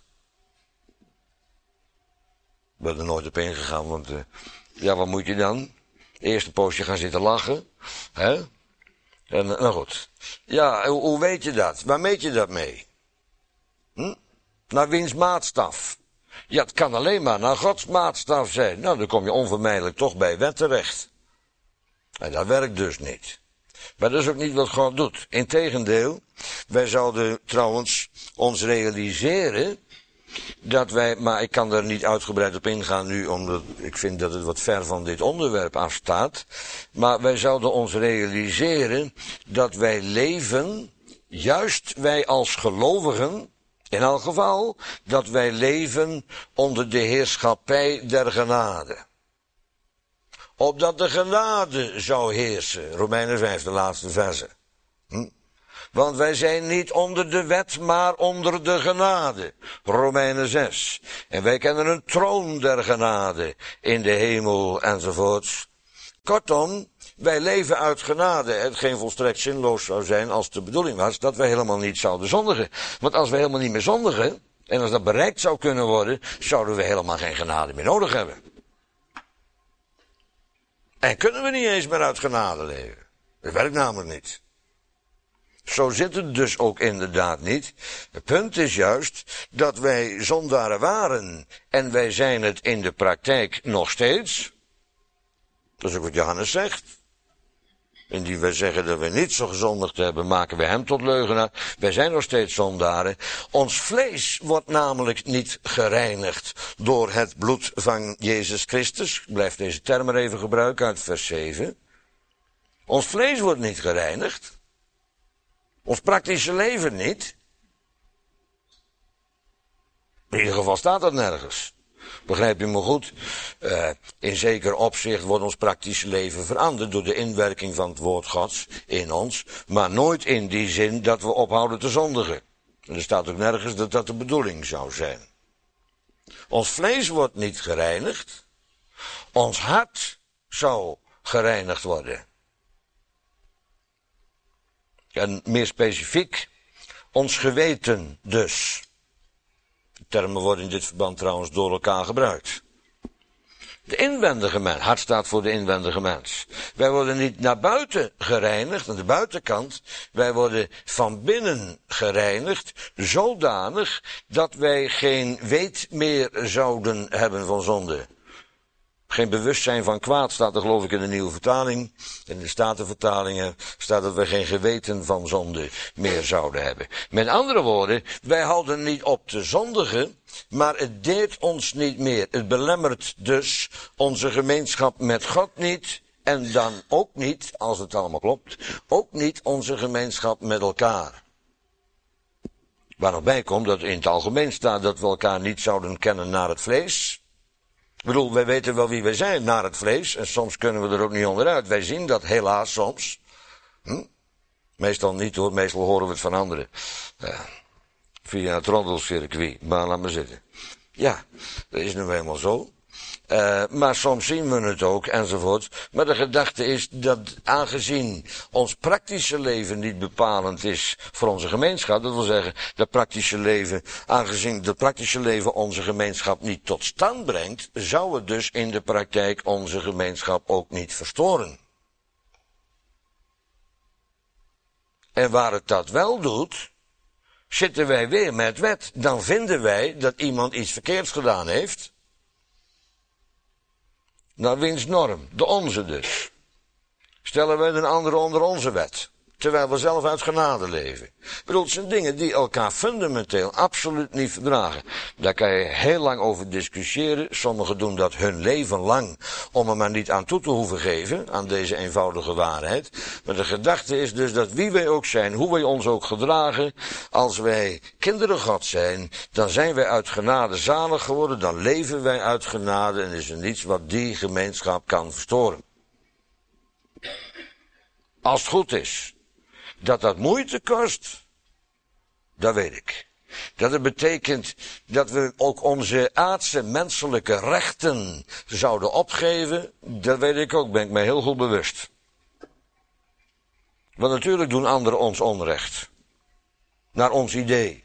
Ik ben er nooit op ingegaan, want uh, ja, wat moet je dan? Eerst een poosje gaan zitten lachen, hè? En, nou goed. Ja, hoe, hoe weet je dat? Waar meet je dat mee? Hm? Naar wiens maatstaf? Ja, het kan alleen maar naar Gods maatstaf zijn. Nou, dan kom je onvermijdelijk toch bij wet terecht. En dat werkt dus niet. Maar dat is ook niet wat God doet. Integendeel, wij zouden trouwens ons realiseren dat wij, maar ik kan daar niet uitgebreid op ingaan nu, omdat ik vind dat het wat ver van dit onderwerp afstaat. Maar wij zouden ons realiseren dat wij leven, juist wij als gelovigen, in elk geval, dat wij leven onder de heerschappij der genade. Opdat de genade zou heersen. Romeinen vijf, de laatste verse. Hm? Want wij zijn niet onder de wet, maar onder de genade. Romeinen zes. En wij kennen een troon der genade in de hemel enzovoorts. Kortom, wij leven uit genade. Hetgeen volstrekt zinloos zou zijn als de bedoeling was dat wij helemaal niet zouden zondigen. Want als we helemaal niet meer zondigen, en als dat bereikt zou kunnen worden, zouden we helemaal geen genade meer nodig hebben. En kunnen we niet eens meer uit genade leven. Dat werkt namelijk niet. Zo zit het dus ook inderdaad niet. Het punt is juist dat wij zondaren waren en wij zijn het in de praktijk nog steeds. Dat is ook wat Johannes zegt. Indien wij zeggen dat we niet zo gezondigd hebben, maken we hem tot leugenaar. Wij zijn nog steeds zondaren. Ons vlees wordt namelijk niet gereinigd door het bloed van Jezus Christus. Ik blijf deze term er even gebruiken uit vers zeven. Ons vlees wordt niet gereinigd. Ons praktische leven niet. In ieder geval staat dat nergens. Begrijp je me goed? Uh, in zeker opzicht wordt ons praktische leven veranderd door de inwerking van het woord Gods in ons, maar nooit in die zin dat we ophouden te zondigen. En er staat ook nergens dat dat de bedoeling zou zijn. Ons vlees wordt niet gereinigd, ons hart zou gereinigd worden. En meer specifiek, ons geweten dus. De termen worden in dit verband trouwens door elkaar gebruikt. De inwendige mens, hart staat voor de inwendige mens. Wij worden niet naar buiten gereinigd, aan de buitenkant. Wij worden van binnen gereinigd, zodanig dat wij geen weet meer zouden hebben van zonde. Geen bewustzijn van kwaad staat er geloof ik in de nieuwe vertaling. In de Statenvertalingen staat dat we geen geweten van zonde meer zouden hebben. Met andere woorden, wij houden niet op te zondigen, maar het deed ons niet meer. Het belemmert dus onze gemeenschap met God niet. En dan ook niet, als het allemaal klopt, ook niet onze gemeenschap met elkaar. Waar nog bij komt dat in het algemeen staat dat we elkaar niet zouden kennen naar het vlees. Ik bedoel, wij weten wel wie wij zijn naar het vlees. En soms kunnen we er ook niet onderuit. Wij zien dat helaas soms. Hm? Meestal niet hoor, meestal horen we het van anderen. Uh, via het roddelcircuit. Maar laat maar zitten. Ja, dat is nu eenmaal zo. Uh, maar soms zien we het ook, enzovoort. Maar de gedachte is dat aangezien ons praktische leven niet bepalend is voor onze gemeenschap, dat wil zeggen, dat praktische leven, aangezien dat praktische leven onze gemeenschap niet tot stand brengt, zou het dus in de praktijk onze gemeenschap ook niet verstoren. En waar het dat wel doet, zitten wij weer met wet. Dan vinden wij dat iemand iets verkeerds gedaan heeft. Naar wiens norm? De onze dus. Stellen wij een andere onder onze wet. Terwijl we zelf uit genade leven. Ik bedoel, het zijn dingen die elkaar fundamenteel absoluut niet verdragen. Daar kan je heel lang over discussiëren. Sommigen doen dat hun leven lang om er maar niet aan toe te hoeven geven, aan deze eenvoudige waarheid. Maar de gedachte is dus dat wie wij ook zijn, hoe wij ons ook gedragen, als wij kinderen God zijn, dan zijn wij uit genade zalig geworden, dan leven wij uit genade en is er niets wat die gemeenschap kan verstoren. Als het goed is. Dat dat moeite kost, dat weet ik. Dat het betekent dat we ook onze aardse menselijke rechten zouden opgeven, dat weet ik ook, ben ik mij heel goed bewust. Want natuurlijk doen anderen ons onrecht. Naar ons idee.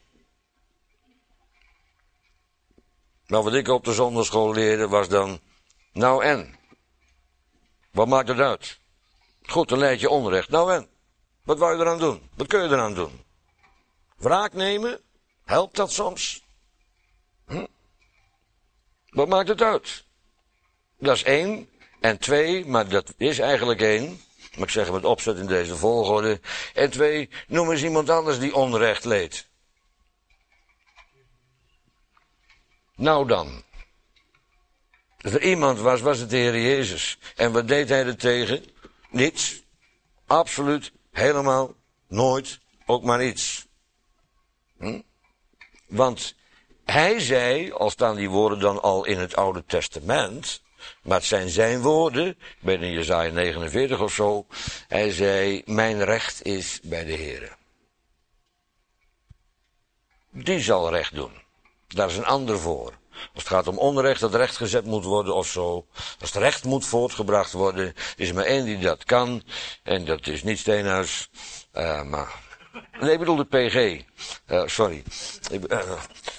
Nou, wat ik op de zondagschool leerde was dan, nou en? Wat maakt het uit? Goed, dan leid je onrecht. Nou en? Wat wou je eraan doen? Wat kun je eraan doen? Wraak nemen? Helpt dat soms? Hm? Wat maakt het uit? Dat is één. En twee, maar dat is eigenlijk één. Maar ik zeg het met opzet in deze volgorde. En twee, noem eens iemand anders die onrecht leed. Nou dan. Als er iemand was, was het de Heer Jezus. En wat deed hij er tegen? Niets. Absoluut. Helemaal. Nooit. Ook maar iets. Hm? Want hij zei, al staan die woorden dan al in het Oude Testament, maar het zijn zijn woorden, ik ben in Jesaja negenenveertig of zo, hij zei, mijn recht is bij de Heere. Die zal recht doen. Daar is een ander voor. Als het gaat om onrecht dat rechtgezet moet worden of zo. Als het recht moet voortgebracht worden. Is er maar één die dat kan. En dat is niet Steenhuis. Uh, maar... Nee, ik bedoel de P G. Uh, sorry. Ik, uh,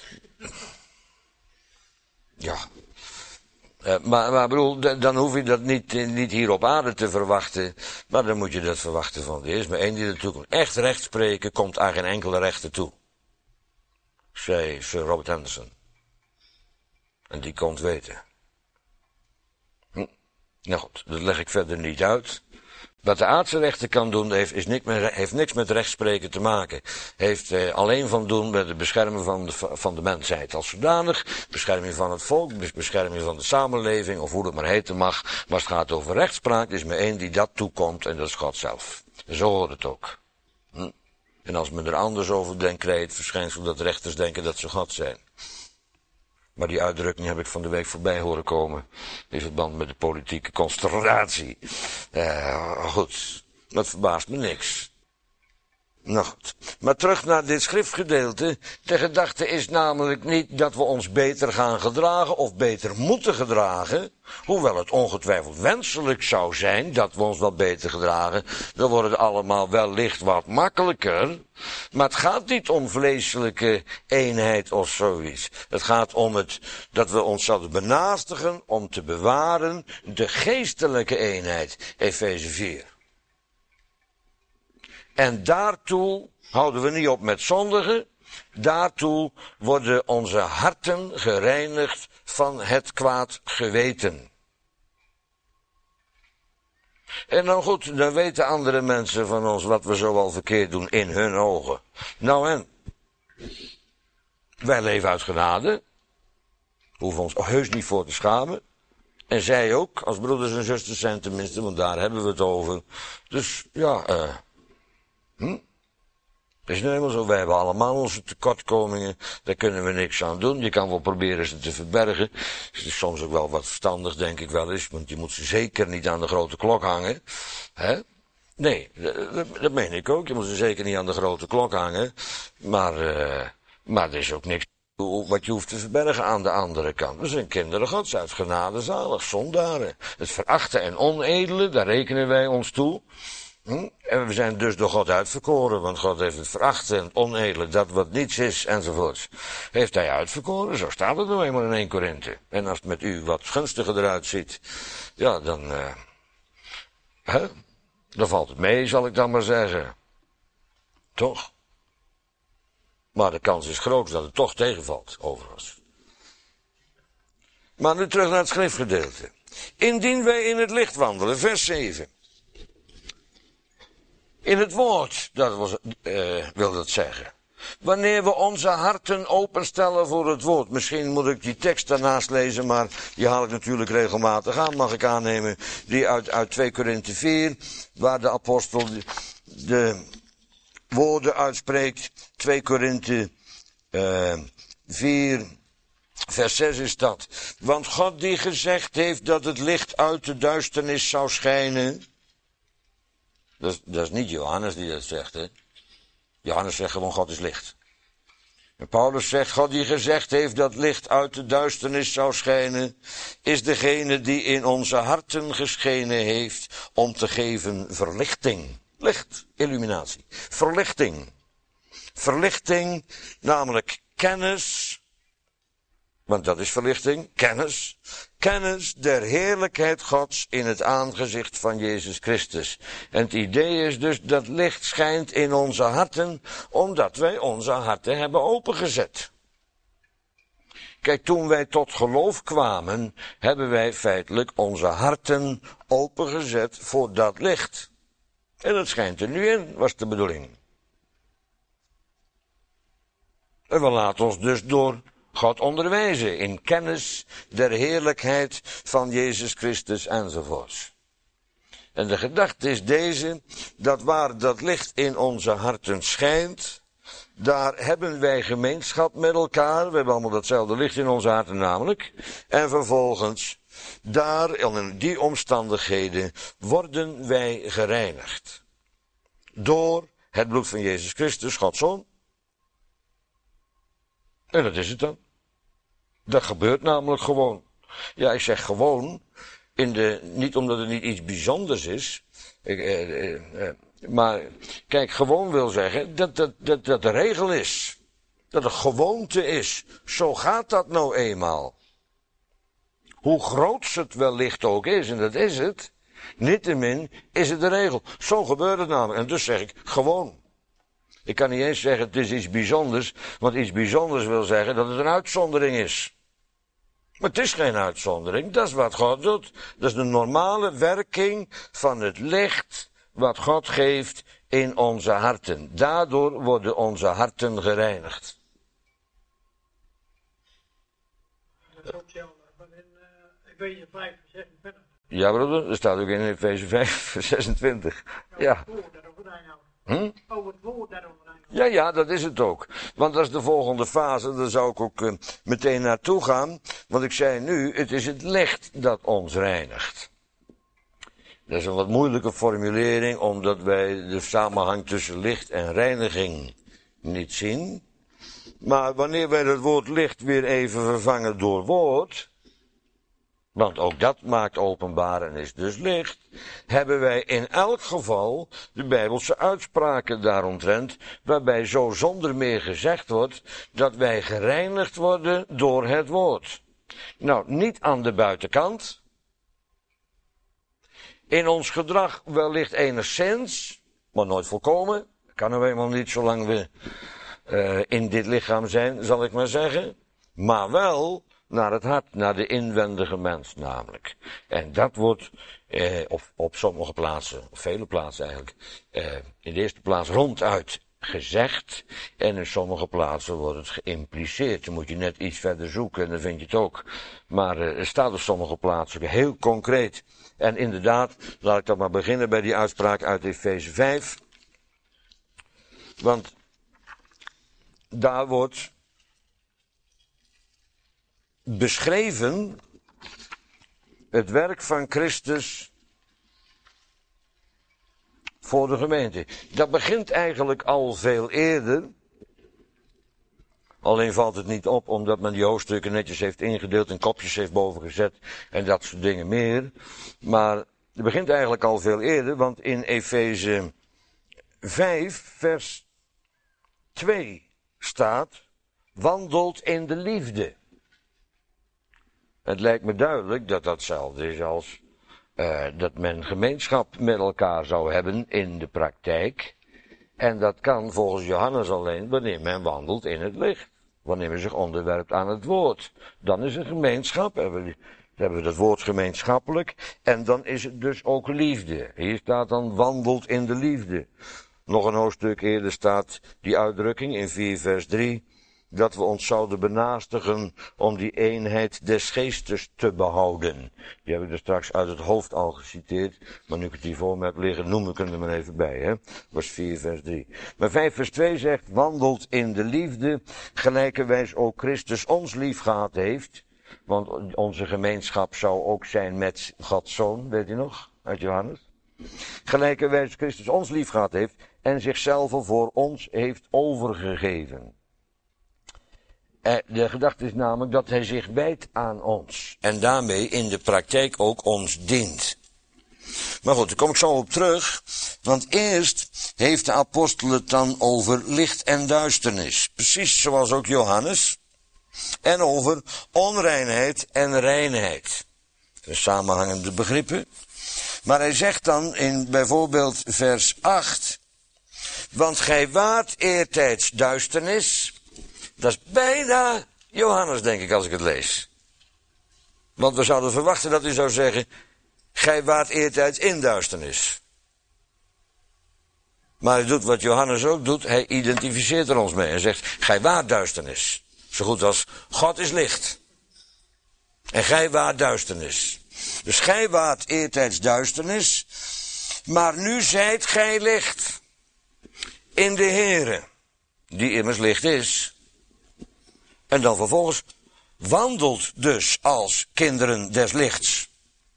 ja. Uh, maar, maar bedoel, dan hoef je dat niet, niet hier op aarde te verwachten. Maar dan moet je dat verwachten van. Er is maar één die ertoe komt. Echt recht spreken komt aan geen enkele rechter toe. Zei Sir Robert Anderson. En die komt weten. Hm. Nou goed, dat leg ik verder niet uit. Wat de aardse rechter kan doen, heeft, is niks met, heeft niks met rechtspreken te maken. Heeft eh, alleen van doen met het beschermen van de, van de mensheid als zodanig. Bescherming van het volk, bescherming van de samenleving, of hoe het maar heten mag. Maar als het gaat over rechtspraak, is er maar één die dat toekomt, en dat is God zelf. Zo hoort het ook. Hm. En als men er anders over denkt, krijg je het verschijnsel dat rechters denken dat ze God zijn. Maar die uitdrukking heb ik van de week voorbij horen komen. In verband met de politieke constellatie. Uh, goed, dat verbaast me niks. Nou goed, maar terug naar dit schriftgedeelte. De gedachte is namelijk niet dat we ons beter gaan gedragen of beter moeten gedragen. Hoewel het ongetwijfeld wenselijk zou zijn dat we ons wat beter gedragen. Dan wordt het allemaal wellicht wat makkelijker. Maar het gaat niet om vleeselijke eenheid of zoiets. Het gaat om het dat we ons zouden benaastigen om te bewaren de geestelijke eenheid. Efeze vier. En daartoe houden we niet op met zondigen. Daartoe worden onze harten gereinigd van het kwaad geweten. En dan goed, dan weten andere mensen van ons wat we zoal verkeerd doen in hun ogen. Nou en, wij leven uit genade. Hoeven ons heus niet voor te schamen. En zij ook, als broeders en zusters zijn tenminste, want daar hebben we het over. Dus ja, eh... Uh, Hm? Het is nu helemaal zo, wij hebben allemaal onze tekortkomingen, daar kunnen we niks aan doen. Je kan wel proberen ze te verbergen. Het is soms ook wel wat verstandig, denk ik wel eens, want je moet ze zeker niet aan de grote klok hangen. Hè? Nee, dat, dat meen ik ook, je moet ze zeker niet aan de grote klok hangen. Maar, uh, maar er is ook niks wat je hoeft te verbergen aan de andere kant. We zijn kinderen Gods, uit genade zalig, zondaren. Het verachten en onedele, daar rekenen wij ons toe. Hm? En we zijn dus door God uitverkoren, want God heeft het verachten en het onedele, dat wat niets is, enzovoorts. Heeft hij uitverkoren, zo staat het nou eenmaal in Eerste Korinthe. En als het met u wat gunstiger eruit ziet, ja, dan, uh, hè? Dan valt het mee, zal ik dan maar zeggen. Toch? Maar de kans is groot dat het toch tegenvalt, overigens. Maar nu terug naar het schriftgedeelte. Indien wij in het licht wandelen, vers zeven. In het woord, dat was, uh, wil dat zeggen. Wanneer we onze harten openstellen voor het woord. Misschien moet ik die tekst daarnaast lezen, maar die haal ik natuurlijk regelmatig aan, mag ik aannemen. Die uit, uit twee Korinthe vier, waar de apostel de, de woorden uitspreekt. twee Korinthe uh, vier, vers zes is dat. Want God die gezegd heeft dat het licht uit de duisternis zou schijnen. Dat is, dat is niet Johannes die dat zegt, hè. Johannes zegt gewoon God is licht. En Paulus zegt, God die gezegd heeft dat licht uit de duisternis zou schijnen, is degene die in onze harten geschenen heeft om te geven verlichting. Licht, illuminatie. Verlichting. Verlichting, namelijk kennis. Want dat is verlichting, kennis. Kennis der heerlijkheid Gods in het aangezicht van Jezus Christus. En het idee is dus dat licht schijnt in onze harten, omdat wij onze harten hebben opengezet. Kijk, toen wij tot geloof kwamen, hebben wij feitelijk onze harten opengezet voor dat licht. En dat schijnt er nu in, was de bedoeling. En we laten ons dus door God onderwijzen in kennis der heerlijkheid van Jezus Christus enzovoorts. En de gedachte is deze, dat waar dat licht in onze harten schijnt, daar hebben wij gemeenschap met elkaar. We hebben allemaal datzelfde licht in onze harten namelijk. En vervolgens, daar in die omstandigheden, worden wij gereinigd. Door het bloed van Jezus Christus, Gods Zoon. En dat is het dan. Dat gebeurt namelijk gewoon. Ja, ik zeg gewoon, in de, niet omdat het niet iets bijzonders is. Ik, eh, eh, eh, maar, kijk, gewoon wil zeggen dat dat, dat dat de regel is. Dat het gewoonte is. Zo gaat dat nou eenmaal. Hoe groot het wellicht ook is, en dat is het, niettemin is het de regel. Zo gebeurt het namelijk. En dus zeg ik, gewoon. Ik kan niet eens zeggen het is iets bijzonders, want iets bijzonders wil zeggen dat het een uitzondering is. Maar het is geen uitzondering, dat is wat God doet. Dat is de normale werking van het licht wat God geeft in onze harten. Daardoor worden onze harten gereinigd. Dat is ook hetzelfde, maar in uh, Efeze vijf, zesenveertig. Ja, broeder, dat staat ook in Efeze vijf, zesentwintig. Ja. Hm? Over het woord daarover. Ja, ja, dat is het ook. Want dat is de volgende fase, daar zou ik ook uh, meteen naartoe gaan. Want ik zei nu, het is het licht dat ons reinigt. Dat is een wat moeilijke formulering, omdat wij de samenhang tussen licht en reiniging niet zien. Maar wanneer wij het woord licht weer even vervangen door woord, want ook dat maakt openbaar en is dus licht, hebben wij in elk geval de Bijbelse uitspraken daaromtrent, waarbij zo zonder meer gezegd wordt dat wij gereinigd worden door het woord. Nou, niet aan de buitenkant. In ons gedrag wellicht enigszins, maar nooit volkomen. Kan nou eenmaal niet zolang we uh, in dit lichaam zijn, zal ik maar zeggen. Maar wel naar het hart, naar de inwendige mens namelijk. En dat wordt eh, op, op sommige plaatsen, op vele plaatsen eigenlijk, eh, in de eerste plaats ronduit gezegd. En in sommige plaatsen wordt het geïmpliceerd. Dan moet je net iets verder zoeken en dan vind je het ook. Maar eh, er staat op sommige plaatsen heel concreet. En inderdaad, laat ik dan maar beginnen bij die uitspraak uit Efeze vijf. Want daar wordt beschreven het werk van Christus voor de gemeente. Dat begint eigenlijk al veel eerder. Alleen valt het niet op omdat men die hoofdstukken netjes heeft ingedeeld en kopjes heeft boven gezet en dat soort dingen meer. Maar het begint eigenlijk al veel eerder, want in Efeze vijf vers twee staat, wandelt in de liefde. Het lijkt me duidelijk dat datzelfde is als uh, dat men gemeenschap met elkaar zou hebben in de praktijk. En dat kan volgens Johannes alleen wanneer men wandelt in het licht. Wanneer men zich onderwerpt aan het woord. Dan is het gemeenschap. Hebben we, dan hebben we dat woord gemeenschappelijk. En dan is het dus ook liefde. Hier staat dan wandelt in de liefde. Nog een hoofdstuk eerder staat die uitdrukking in vier vers drie. Dat we ons zouden benaastigen om die eenheid des geestes te behouden. Die heb ik er straks uit het hoofd al geciteerd. Maar nu ik het hier voor me heb liggen, noem ik hem er maar even bij. Hè? Dat was vier vers drie. Maar vijf vers twee zegt, wandelt in de liefde, gelijkerwijs ook Christus ons lief gehad heeft. Want onze gemeenschap zou ook zijn met Gods Zoon, weet u nog, uit Johannes. Gelijkerwijs Christus ons lief gehad heeft en zichzelf voor ons heeft overgegeven. De gedachte is namelijk dat hij zich wijdt aan ons. En daarmee in de praktijk ook ons dient. Maar goed, daar kom ik zo op terug. Want eerst heeft de apostel het dan over licht en duisternis. Precies zoals ook Johannes. En over onreinheid en reinheid. De samenhangende begrippen. Maar hij zegt dan in bijvoorbeeld vers acht. Want gij waart eertijds duisternis. Dat is bijna Johannes, denk ik, als ik het lees. Want we zouden verwachten dat hij zou zeggen, gij waart eertijds in duisternis. Maar hij doet wat Johannes ook doet, hij identificeert er ons mee en zegt, gij waart duisternis. Zo goed als, God is licht. En gij waart duisternis. Dus gij waart eertijds duisternis, maar nu zijt gij licht. In de Heere, die immers licht is. En dan vervolgens wandelt dus als kinderen des lichts.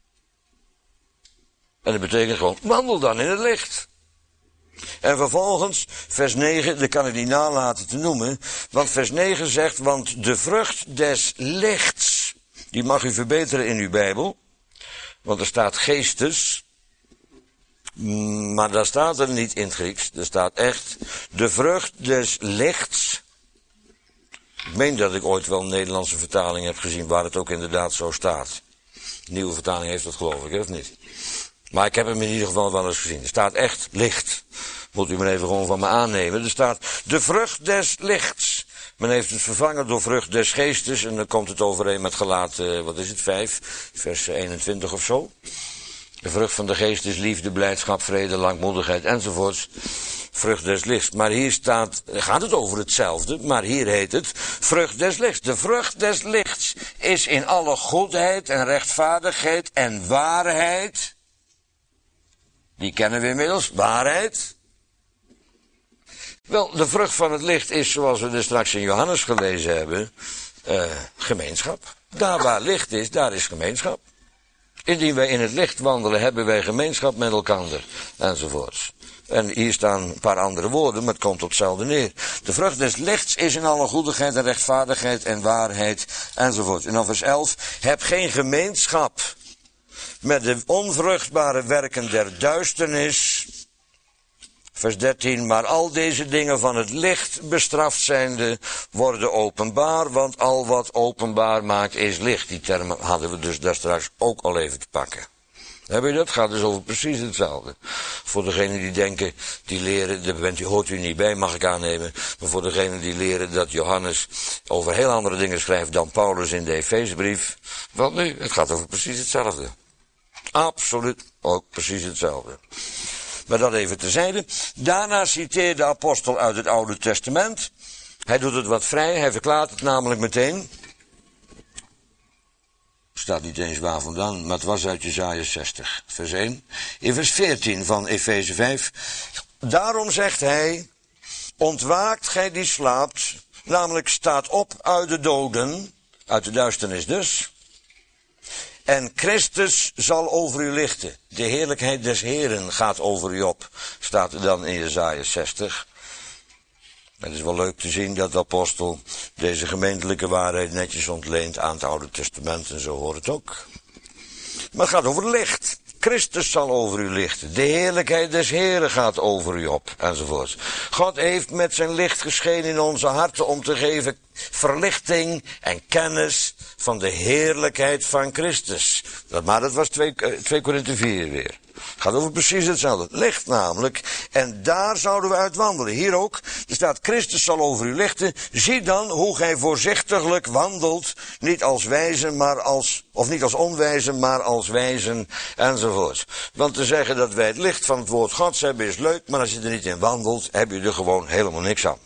En dat betekent gewoon, wandel dan in het licht. En vervolgens, vers negen, dat kan ik niet nalaten te noemen. Want vers negen zegt, want de vrucht des lichts, die mag u verbeteren in uw Bijbel. Want er staat geestes. Maar daar staat er niet in het Grieks. Er staat echt, de vrucht des lichts. Ik meen dat ik ooit wel een Nederlandse vertaling heb gezien waar het ook inderdaad zo staat. De nieuwe vertaling heeft dat, geloof ik, of niet? Maar ik heb hem in ieder geval wel eens gezien. Er staat echt licht. Moet u maar even gewoon van me aannemen. Er staat de vrucht des lichts. Men heeft het vervangen door vrucht des geestes. En dan komt het overeen met gelaat, uh, wat is het, vijf, vers eenentwintig of zo. De vrucht van de geest is liefde, blijdschap, vrede, langmoedigheid enzovoorts. Vrucht des lichts. Maar hier staat, gaat het over hetzelfde, maar hier heet het vrucht des lichts. De vrucht des lichts is in alle goedheid en rechtvaardigheid en waarheid. Die kennen we inmiddels, waarheid. Wel, de vrucht van het licht is, zoals we er straks in Johannes gelezen hebben, uh, gemeenschap. Daar waar licht is, daar is gemeenschap. Indien wij in het licht wandelen, hebben wij gemeenschap met elkaar, enzovoorts. En hier staan een paar andere woorden, maar het komt op hetzelfde neer. De vrucht des lichts is in alle goedigheid en rechtvaardigheid en waarheid, enzovoort. En dan vers elf, heb geen gemeenschap met de onvruchtbare werken der duisternis. Vers dertien, maar al deze dingen van het licht bestraft zijnde worden openbaar, want al wat openbaar maakt is licht. Die termen hadden we dus daar straks ook al even te pakken. Heb je dat? Het gaat dus over precies hetzelfde. Voor degenen die denken, die leren, daar bent u, hoort u niet bij, mag ik aannemen. Maar voor degenen die leren dat Johannes over heel andere dingen schrijft dan Paulus in de Efezebrief. Wel nu, het gaat over precies hetzelfde. Absoluut ook precies hetzelfde. Maar dat even terzijde. Daarna citeert de apostel uit het Oude Testament. Hij doet het wat vrij, hij verklaart het namelijk meteen. Staat niet eens waar vandaan, maar het was uit Jesaja zestig, vers één. In vers veertien van Efeze vijf. Daarom zegt hij, ontwaakt gij die slaapt, namelijk staat op uit de doden, uit de duisternis dus. En Christus zal over u lichten. De heerlijkheid des Heren gaat over u op, staat er dan in Jesaja zestig. Het is wel leuk te zien dat de apostel deze gemeentelijke waarheid netjes ontleent aan het Oude Testament en zo hoort het ook. Maar het gaat over licht. Christus zal over u lichten. De heerlijkheid des Heren gaat over u op, enzovoort. God heeft met zijn licht geschenen in onze harten om te geven verlichting en kennis van de heerlijkheid van Christus. Dat, maar dat was twee Korinthe vier weer. Het gaat over precies hetzelfde. Licht namelijk. En daar zouden we uit wandelen. Hier ook. Er staat, Christus zal over u lichten. Zie dan hoe gij voorzichtiglijk wandelt. Niet als wijzen, maar als, of niet als onwijzen, maar als wijzen. Enzovoort. Want te zeggen dat wij het licht van het woord Gods hebben is leuk. Maar als je er niet in wandelt, heb je er gewoon helemaal niks aan.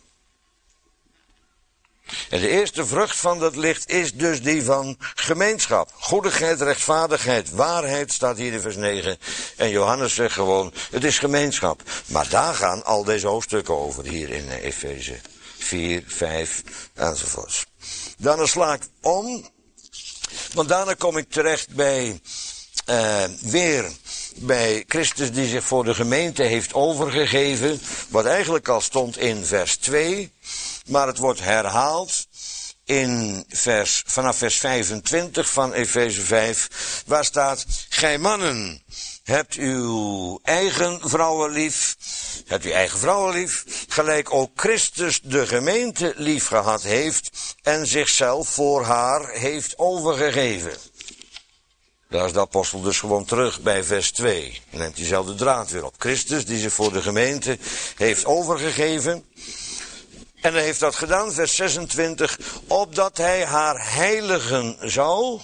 En de eerste vrucht van dat licht is dus die van gemeenschap. Goedigheid, rechtvaardigheid, waarheid staat hier in vers negen. En Johannes zegt gewoon, het is gemeenschap. Maar daar gaan al deze hoofdstukken over, hier in Efeze vier, vijf enzovoorts. Daarna sla ik om, want daarna kom ik terecht bij, uh, weer bij Christus die zich voor de gemeente heeft overgegeven. Wat eigenlijk al stond in vers twee. Maar het wordt herhaald in vers, vanaf vers vijfentwintig van Efeze vijf, waar staat, gij mannen, hebt uw eigen vrouwen lief, hebt uw eigen vrouwen lief, gelijk ook Christus de gemeente lief gehad heeft en zichzelf voor haar heeft overgegeven. Daar is de apostel dus gewoon terug bij vers twee. Dan neemt diezelfde draad weer op. Christus die zich voor de gemeente heeft overgegeven. En hij heeft dat gedaan, vers zesentwintig, opdat hij haar heiligen zou,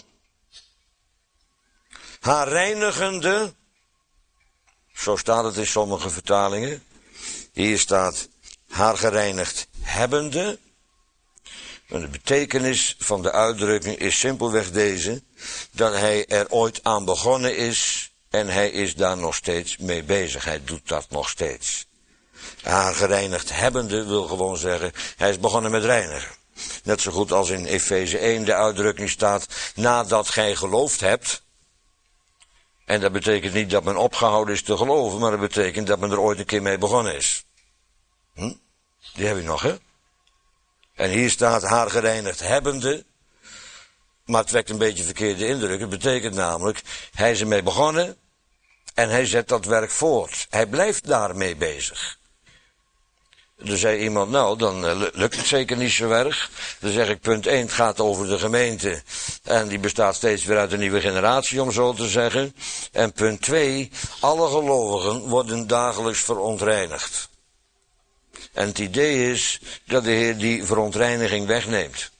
haar reinigende, zo staat het in sommige vertalingen, hier staat haar gereinigd hebbende. En de betekenis van de uitdrukking is simpelweg deze, dat hij er ooit aan begonnen is en hij is daar nog steeds mee bezig, hij doet dat nog steeds. Haar gereinigd hebbende wil gewoon zeggen, hij is begonnen met reinigen. Net zo goed als in Efeze één de uitdrukking staat, nadat gij geloofd hebt. En dat betekent niet dat men opgehouden is te geloven, maar dat betekent dat men er ooit een keer mee begonnen is. Hm? Die heb je nog, hè? En hier staat haar gereinigd hebbende, maar het wekt een beetje verkeerde indruk. Het betekent namelijk, hij is ermee begonnen en hij zet dat werk voort. Hij blijft daarmee bezig. Er zei iemand, nou, dan uh, lukt het zeker niet zo erg. Dan zeg ik, punt één, het gaat over de gemeente. En die bestaat steeds weer uit een nieuwe generatie, om zo te zeggen. En punt twee, alle gelovigen worden dagelijks verontreinigd. En het idee is dat de Heer die verontreiniging wegneemt.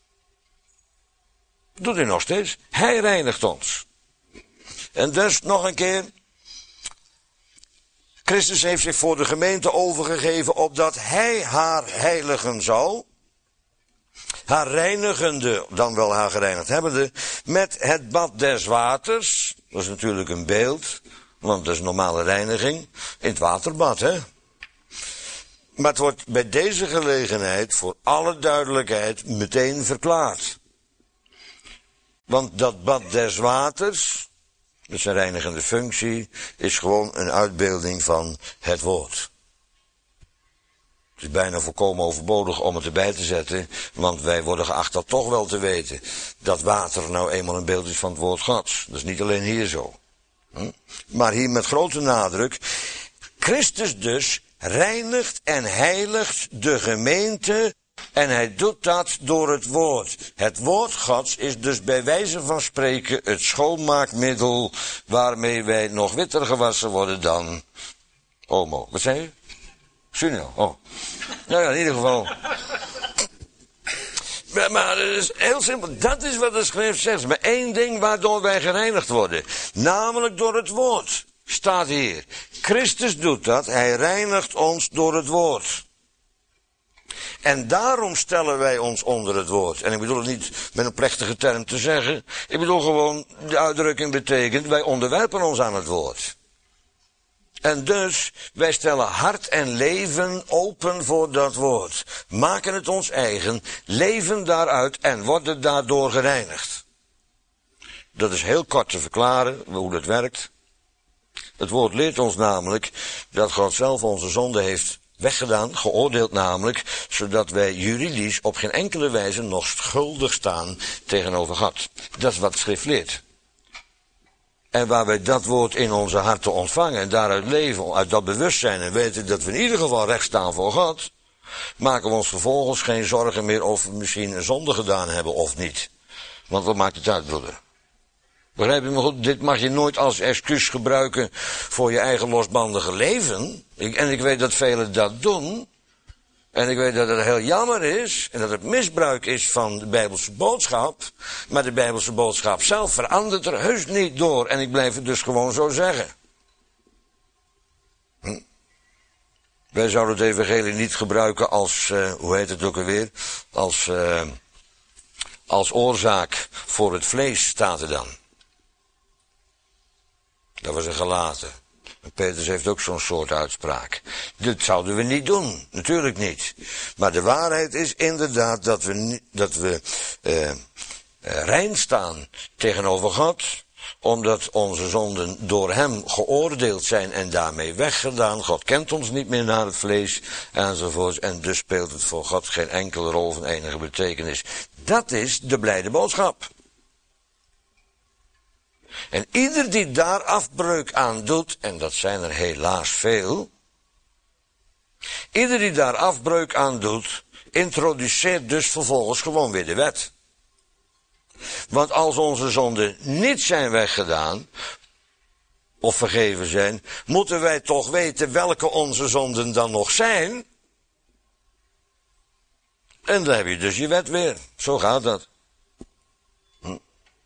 Dat doet hij nog steeds. Hij reinigt ons. En dus nog een keer. Christus heeft zich voor de gemeente overgegeven, opdat hij haar heiligen zou, haar reinigende, dan wel haar gereinigd hebbende, met het bad des waters, dat is natuurlijk een beeld, want dat is normale reiniging, in het waterbad, hè. Maar het wordt bij deze gelegenheid, voor alle duidelijkheid, meteen verklaard. Want dat bad des waters, met zijn reinigende functie, is gewoon een uitbeelding van het woord. Het is bijna volkomen overbodig om het erbij te zetten, want wij worden geacht dat toch wel te weten, dat water nou eenmaal een beeld is van het woord Gods. Dat is niet alleen hier zo. Hm? Maar hier met grote nadruk, Christus dus reinigt en heiligt de gemeente. En hij doet dat door het woord. Het woord Gods is dus bij wijze van spreken het schoonmaakmiddel waarmee wij nog witter gewassen worden dan homo. Wat zei je? Sunil. Oh. Nou ja, in ieder geval. Maar, maar het is heel simpel. Dat is wat de schrift zegt. Maar één ding waardoor wij gereinigd worden. Namelijk door het woord. Staat hier. Christus doet dat. Hij reinigt ons door het woord. En daarom stellen wij ons onder het woord. En ik bedoel het niet met een plechtige term te zeggen. Ik bedoel gewoon, de uitdrukking betekent, wij onderwerpen ons aan het woord. En dus, wij stellen hart en leven open voor dat woord. Maken het ons eigen, leven daaruit en worden daardoor gereinigd. Dat is heel kort te verklaren, hoe dat werkt. Het woord leert ons namelijk dat God zelf onze zonde heeft weggedaan, geoordeeld namelijk, zodat wij juridisch op geen enkele wijze nog schuldig staan tegenover God. Dat is wat de schrift leert. En waar wij dat woord in onze harten ontvangen en daaruit leven, uit dat bewustzijn en weten dat we in ieder geval recht staan voor God, maken we ons vervolgens geen zorgen meer of we misschien een zonde gedaan hebben of niet. Want wat maakt het uit, broeder? Begrijp je me goed? Dit mag je nooit als excuus gebruiken voor je eigen losbandige leven. Ik, en ik weet dat velen dat doen. En ik weet dat het heel jammer is. En dat het misbruik is van de Bijbelse boodschap. Maar de Bijbelse boodschap zelf verandert er heus niet door. En ik blijf het dus gewoon zo zeggen. Hm. Wij zouden het evangelie niet gebruiken als, uh, hoe heet het ook alweer? Als, uh, als oorzaak voor het vlees, staat er dan. Dat was een Galaten. En Petrus heeft ook zo'n soort uitspraak. Dit zouden we niet doen, natuurlijk niet. Maar de waarheid is inderdaad dat we, dat we uh, uh, rein staan tegenover God, omdat onze zonden door hem geoordeeld zijn en daarmee weggedaan. God kent ons niet meer naar het vlees, enzovoort. En dus speelt het voor God geen enkele rol van enige betekenis. Dat is de blijde boodschap. En ieder die daar afbreuk aan doet, en dat zijn er helaas veel, ieder die daar afbreuk aan doet, introduceert dus vervolgens gewoon weer de wet. Want als onze zonden niet zijn weggedaan, of vergeven zijn, moeten wij toch weten welke onze zonden dan nog zijn. En dan heb je dus je wet weer. Zo gaat dat. Hm.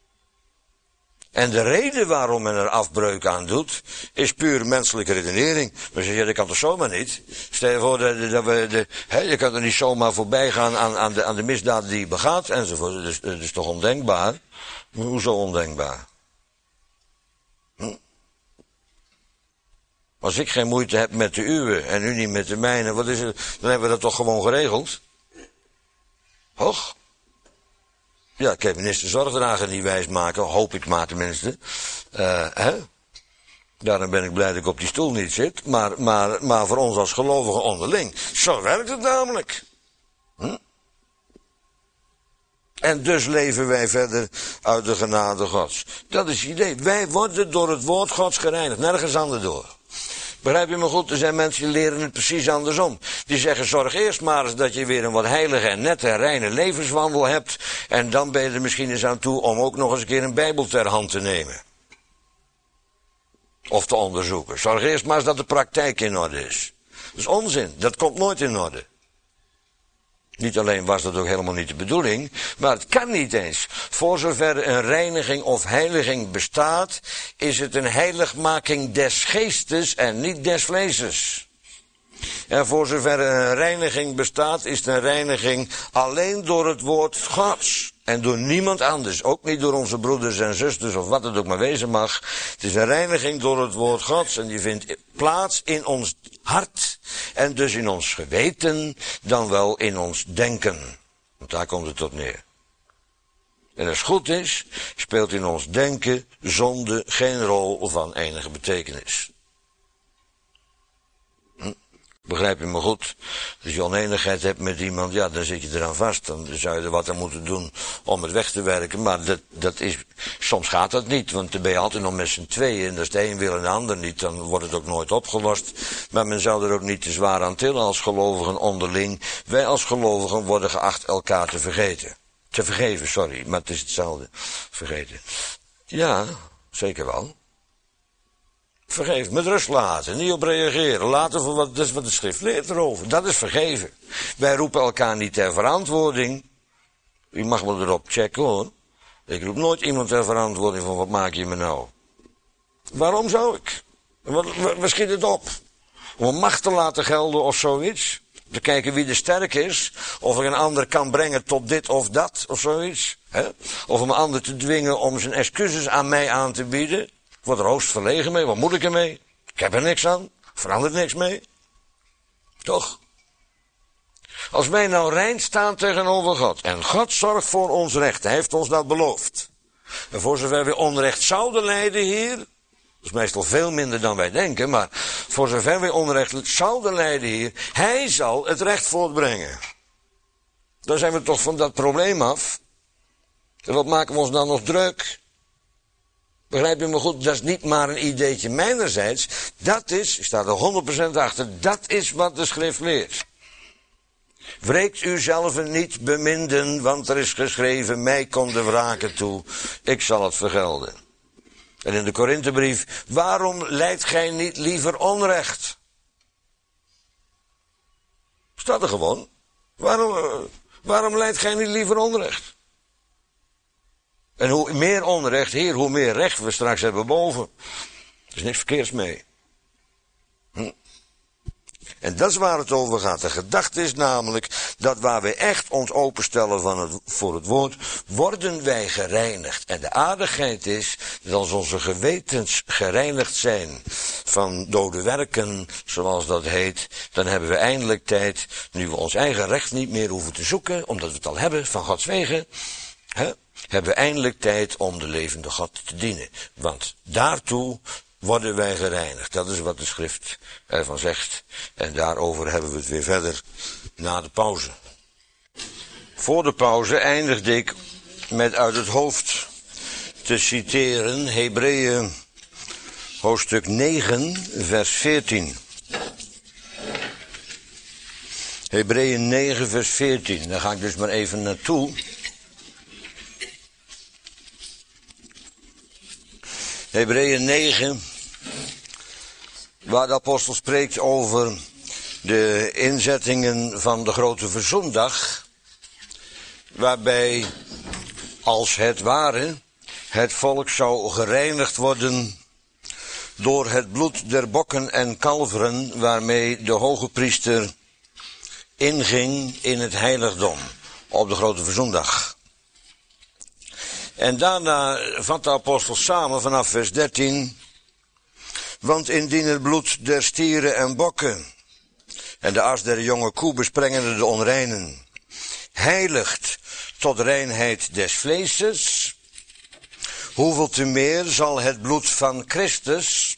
En de reden waarom men er afbreuk aan doet, is puur menselijke redenering. Maar zeg je, dat kan toch zomaar niet? Stel je voor dat, dat we, de, hè, je kan er niet zomaar voorbij gaan aan, aan, de, aan de misdaad die je begaat, enzovoort. Dat is, dat is toch ondenkbaar? Hoezo ondenkbaar? Hm? Als ik geen moeite heb met de uwe en u niet met de mijne, wat is het? Dan hebben we dat toch gewoon geregeld? Hoog? Ja, ik heb minister Zorgdrager niet wijsmaken, hoop ik maar tenminste. Uh, hè? Daarom ben ik blij dat ik op die stoel niet zit. Maar, maar, maar voor ons als gelovigen onderling. Zo werkt het namelijk. Hm? En dus leven wij verder uit de genade Gods. Dat is het idee. Wij worden door het woord Gods gereinigd. Nergens anders door. Begrijp je me goed? Er zijn mensen die leren het precies andersom. Die zeggen, zorg eerst maar eens dat je weer een wat heilige en nette en reine levenswandel hebt. En dan ben je er misschien eens aan toe om ook nog eens een keer een Bijbel ter hand te nemen. Of te onderzoeken. Zorg eerst maar eens dat de praktijk in orde is. Dat is onzin. Dat komt nooit in orde. Niet alleen was dat ook helemaal niet de bedoeling, maar het kan niet eens. Voor zover een reiniging of heiliging bestaat, is het een heiligmaking des geestes en niet des vleeses. En voor zover een reiniging bestaat, is het een reiniging alleen door het woord Gods. En door niemand anders. Ook niet door onze broeders en zusters of wat het ook maar wezen mag. Het is een reiniging door het woord Gods. En die vindt plaats in ons hart. En dus in ons geweten. Dan wel in ons denken. Want daar komt het op neer. En als het goed is, speelt in ons denken zonde geen rol van enige betekenis. Hm? Begrijp je me goed? Als je oneenigheid hebt met iemand, ja, dan zit je eraan vast. Dan zou je er wat aan moeten doen om het weg te werken. Maar dat, dat is, soms gaat dat niet, want dan ben je altijd nog met z'n tweeën. En als de een wil en de ander niet, dan wordt het ook nooit opgelost. Maar men zou er ook niet te zwaar aan tillen als gelovigen onderling. Wij als gelovigen worden geacht elkaar te vergeten. Te vergeven, sorry, maar het is hetzelfde. Vergeten. Ja, zeker wel. Vergeven, met rust laten, niet op reageren, laten voor wat, dat is wat de schrift leert erover. Dat is vergeven. Wij roepen elkaar niet ter verantwoording. U mag me erop checken hoor. Ik roep nooit iemand ter verantwoording van wat maak je me nou. Waarom zou ik? Wat, wat schiet het op? Om een macht te laten gelden of zoiets? Te kijken wie er sterk is. Of ik een ander kan brengen tot dit of dat of zoiets. Hè? Of om een ander te dwingen om zijn excuses aan mij aan te bieden. Ik word er hoogst verlegen mee, wat moet ik ermee? Ik heb er niks aan, verandert niks mee. Toch? Als wij nou rein staan tegenover God, en God zorgt voor ons recht, hij heeft ons dat beloofd. En voor zover we onrecht zouden lijden hier, dat is meestal veel minder dan wij denken, maar voor zover we onrecht zouden lijden hier, hij zal het recht voortbrengen. Dan zijn we toch van dat probleem af. En wat maken we ons dan nog druk? Begrijp je me goed, dat is niet maar een ideetje mijnerzijds. Dat is, ik sta er honderd procent achter, dat is wat de schrift leert. Wreekt u zelf niet beminden, want er is geschreven, mij komt de wraken toe, ik zal het vergelden. En in de Korinthebrief, waarom lijdt gij niet liever onrecht? Staat er gewoon. Waarom, uh, waarom lijdt gij niet liever onrecht? En hoe meer onrecht, Heer, hoe meer recht we straks hebben boven. Er is niks verkeerds mee. Hm. En dat is waar het over gaat. De gedachte is namelijk dat waar wij echt ons openstellen van het, voor het woord, worden wij gereinigd. En de aardigheid is dat als onze gewetens gereinigd zijn van dode werken, zoals dat heet, dan hebben we eindelijk tijd, nu we ons eigen recht niet meer hoeven te zoeken, omdat we het al hebben van Gods wegen, hè, hebben we eindelijk tijd om de levende God te dienen. Want daartoe worden wij gereinigd. Dat is wat de schrift ervan zegt. En daarover hebben we het weer verder na de pauze. Voor de pauze eindigde ik met uit het hoofd te citeren Hebreeën hoofdstuk negen vers veertien. Hebreeën negen vers veertien. Daar ga ik dus maar even naartoe. Hebreeën negen, waar de apostel spreekt over de inzettingen van de grote verzoendag, waarbij als het ware het volk zou gereinigd worden door het bloed der bokken en kalveren waarmee de hoge priester inging in het heiligdom op de grote verzoendag. En daarna vat de apostel samen vanaf vers dertien. Want indien het bloed der stieren en bokken en de as der jonge koe besprengende de onreinen heiligt tot reinheid des vleeses, hoeveel te meer zal het bloed van Christus,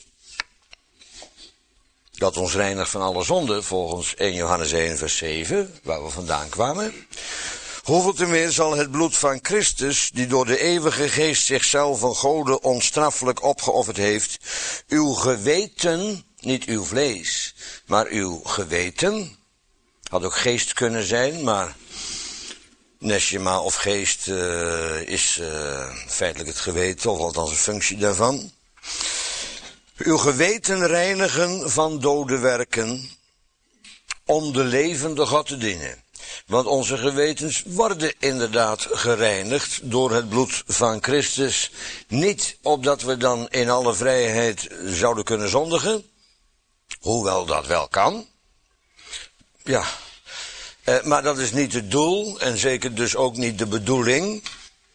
dat ons reinigt van alle zonde, volgens eerste Johannes één vers zeven, waar we vandaan kwamen, hoeveel te meer zal het bloed van Christus, die door de eeuwige geest zichzelf van Gode onstraffelijk opgeofferd heeft, uw geweten, niet uw vlees, maar uw geweten, had ook geest kunnen zijn, maar neshama of geest uh, is uh, feitelijk het geweten, of althans een functie daarvan. Uw geweten reinigen van dode werken, om de levende God te dienen. Want onze gewetens worden inderdaad gereinigd door het bloed van Christus. Niet opdat we dan in alle vrijheid zouden kunnen zondigen. Hoewel dat wel kan. Ja. Eh, maar dat is niet het doel. En zeker dus ook niet de bedoeling.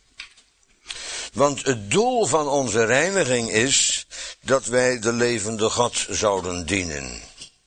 Want het doel van onze reiniging is dat wij de levende God zouden dienen.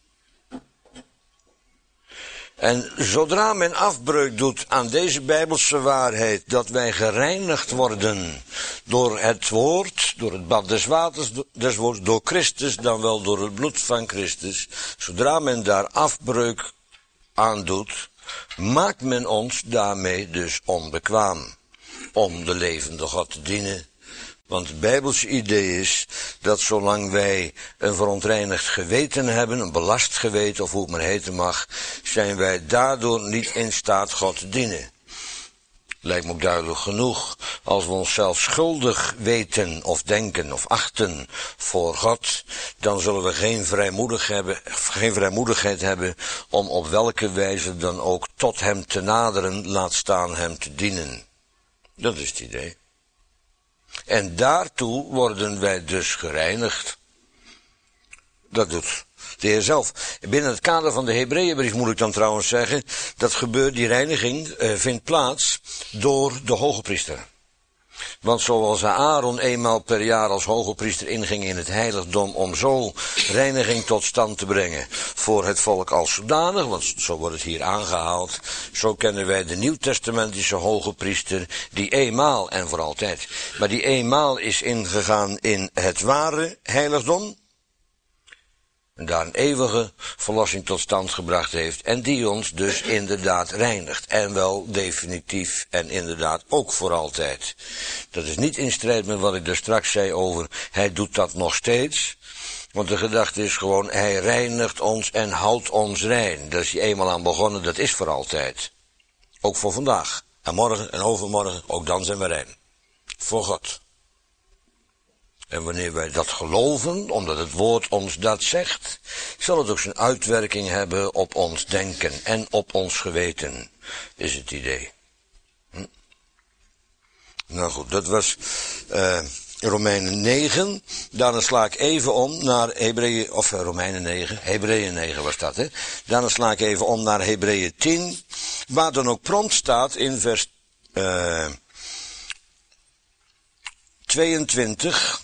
En zodra men afbreuk doet aan deze bijbelse waarheid, dat wij gereinigd worden door het woord, door het bad des waters, des woords, door Christus, dan wel door het bloed van Christus. Zodra men daar afbreuk aan doet, maakt men ons daarmee dus onbekwaam om de levende God te dienen. Want het bijbelse idee is dat zolang wij een verontreinigd geweten hebben, een belast geweten of hoe het maar heten mag, zijn wij daardoor niet in staat God te dienen. Lijkt me ook duidelijk genoeg, als we onszelf schuldig weten of denken of achten voor God, dan zullen we geen, vrijmoedig hebben, geen vrijmoedigheid hebben om op welke wijze dan ook tot hem te naderen, laat staan hem te dienen. Dat is het idee. En daartoe worden wij dus gereinigd. Dat doet de Heer zelf. Binnen het kader van de Hebreeënbrief moet ik dan trouwens zeggen, dat gebeurt, die reiniging uh, vindt plaats door de hoge priester. Want zoals Aaron eenmaal per jaar als hoge priester inging in het heiligdom om zo reiniging tot stand te brengen voor het volk als zodanig, want zo wordt het hier aangehaald, zo kennen wij de nieuwtestamentische hoge priester die eenmaal en voor altijd, maar die eenmaal is ingegaan in het ware heiligdom en daar een eeuwige verlossing tot stand gebracht heeft en die ons dus inderdaad reinigt. En wel definitief en inderdaad ook voor altijd. Dat is niet in strijd met wat ik daar straks zei over, hij doet dat nog steeds. Want de gedachte is gewoon, hij reinigt ons en houdt ons rein. Daar is hij eenmaal aan begonnen, dat is voor altijd. Ook voor vandaag. En morgen en overmorgen, ook dan zijn we rein. Voor God. En wanneer wij dat geloven, omdat het woord ons dat zegt, zal het ook zijn uitwerking hebben op ons denken en op ons geweten, is het idee. Hm? Nou goed, dat was uh, Romeinen negen. Daarna sla ik even om naar Hebreeën, of uh, Romeinen negen, Hebreeën negen was dat, hè. Daarna sla ik even om naar Hebreeën tien, waar dan ook prompt staat in vers uh, tweeëntwintig.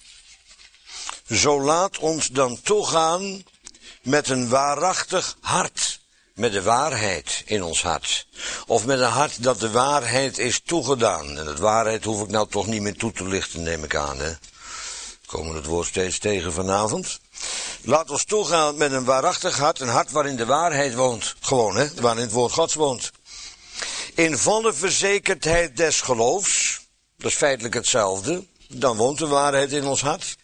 Zo laat ons dan toegaan met een waarachtig hart, met de waarheid in ons hart. Of met een hart dat de waarheid is toegedaan. En dat waarheid hoef ik nou toch niet meer toe te lichten, neem ik aan, hè. Komen we het woord steeds tegen vanavond. Laat ons toegaan met een waarachtig hart, een hart waarin de waarheid woont. Gewoon, hè, waarin het woord Gods woont. In volle verzekerdheid des geloofs, dat is feitelijk hetzelfde, dan woont de waarheid in ons hart.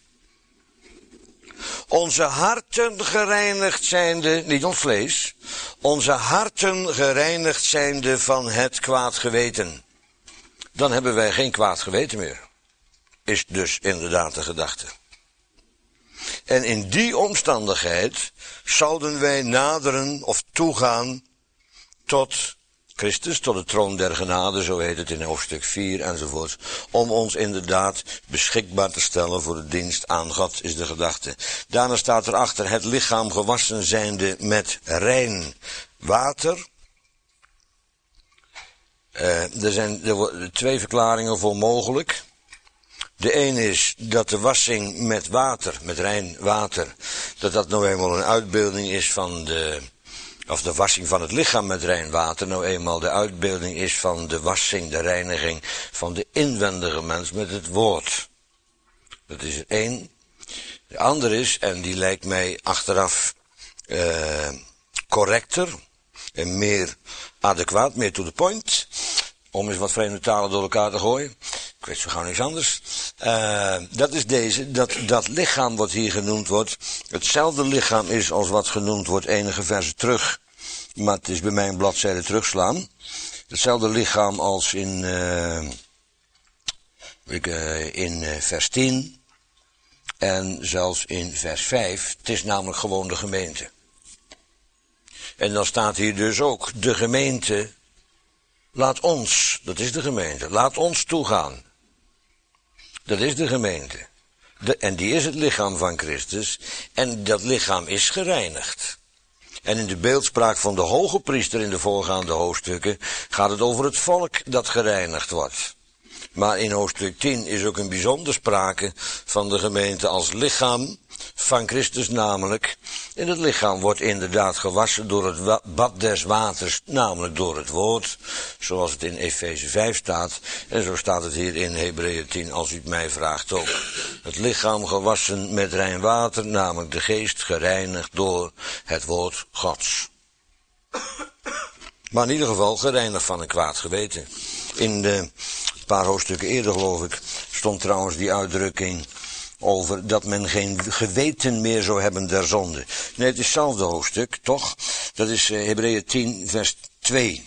Onze harten gereinigd zijnde, niet ons vlees, onze harten gereinigd zijnde van het kwaad geweten. Dan hebben wij geen kwaad geweten meer. Is dus inderdaad de gedachte. En in die omstandigheid zouden wij naderen of toegaan tot Christus, tot de troon der genade, zo heet het in hoofdstuk vier enzovoort, om ons inderdaad beschikbaar te stellen voor de dienst aan God, is de gedachte. Daarna staat erachter het lichaam gewassen zijnde met rein water. Uh, er zijn er twee verklaringen voor mogelijk. De een is dat de wassing met water, met rein water, dat dat nou eenmaal een uitbeelding is van de, of de wassing van het lichaam met rein water, nou eenmaal de uitbeelding is van de wassing, de reiniging van de inwendige mens met het woord. Dat is er één. De andere is, en die lijkt mij achteraf uh, correcter en meer adequaat, meer to the point, om eens wat vreemde talen door elkaar te gooien. Ik weet zo gauw niks anders. Uh, dat is deze, dat, dat lichaam wat hier genoemd wordt, hetzelfde lichaam is als wat genoemd wordt enige versen terug. Maar het is bij mij een bladzijde terugslaan. Hetzelfde lichaam als in, uh, in uh, vers tien en zelfs in vers vijf. Het is namelijk gewoon de gemeente. En dan staat hier dus ook, de gemeente, laat ons, dat is de gemeente, laat ons toegaan. Dat is de gemeente. De, en die is het lichaam van Christus. En dat lichaam is gereinigd. En in de beeldspraak van de hoge priester in de voorgaande hoofdstukken gaat het over het volk dat gereinigd wordt. Maar in hoofdstuk tien is ook een bijzonder sprake van de gemeente als lichaam van Christus namelijk. En het lichaam wordt inderdaad gewassen door het bad des waters, namelijk door het woord, zoals het in Efeze vijf staat. En zo staat het hier in Hebreeën tien, als u het mij vraagt ook. Het lichaam gewassen met rein water, namelijk de geest gereinigd door het woord Gods. Maar in ieder geval gereinigd van een kwaad geweten. In de paar hoofdstukken eerder, geloof ik, stond trouwens die uitdrukking over dat men geen geweten meer zou hebben der zonde. Nee, het is hetzelfde hoofdstuk, toch? Dat is uh, Hebreeën tien, vers twee.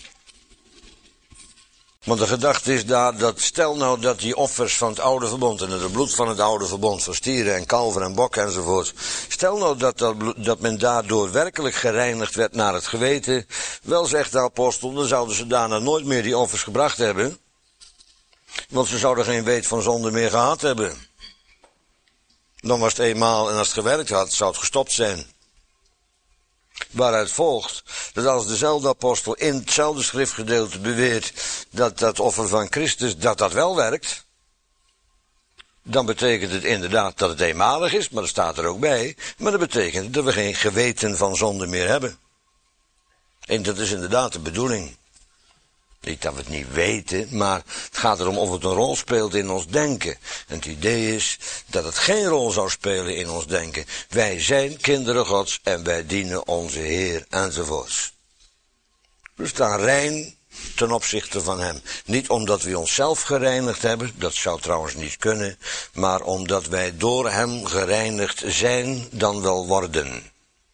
Want de gedachte is daar dat, stel nou dat die offers van het oude verbond en het bloed van het oude verbond, van stieren en kalver en bokken enzovoort, stel nou dat, dat, dat men daardoor werkelijk gereinigd werd naar het geweten, wel zegt de apostel, dan zouden ze daarna nooit meer die offers gebracht hebben, want ze zouden geen weet van zonde meer gehad hebben. Dan was het eenmaal, en als het gewerkt had, zou het gestopt zijn. Waaruit volgt dat als dezelfde apostel in hetzelfde schriftgedeelte beweert dat dat offer van Christus, dat dat wel werkt, dan betekent het inderdaad dat het eenmalig is, maar dat staat er ook bij, maar dat betekent dat we geen geweten van zonde meer hebben. En dat is inderdaad de bedoeling. Niet dat we het niet weten, maar het gaat erom of het een rol speelt in ons denken. En het idee is dat het geen rol zou spelen in ons denken. Wij zijn kinderen Gods en wij dienen onze Heer enzovoorts. We staan rein ten opzichte van Hem. Niet omdat we onszelf gereinigd hebben, dat zou trouwens niet kunnen, maar omdat wij door Hem gereinigd zijn, dan wel worden.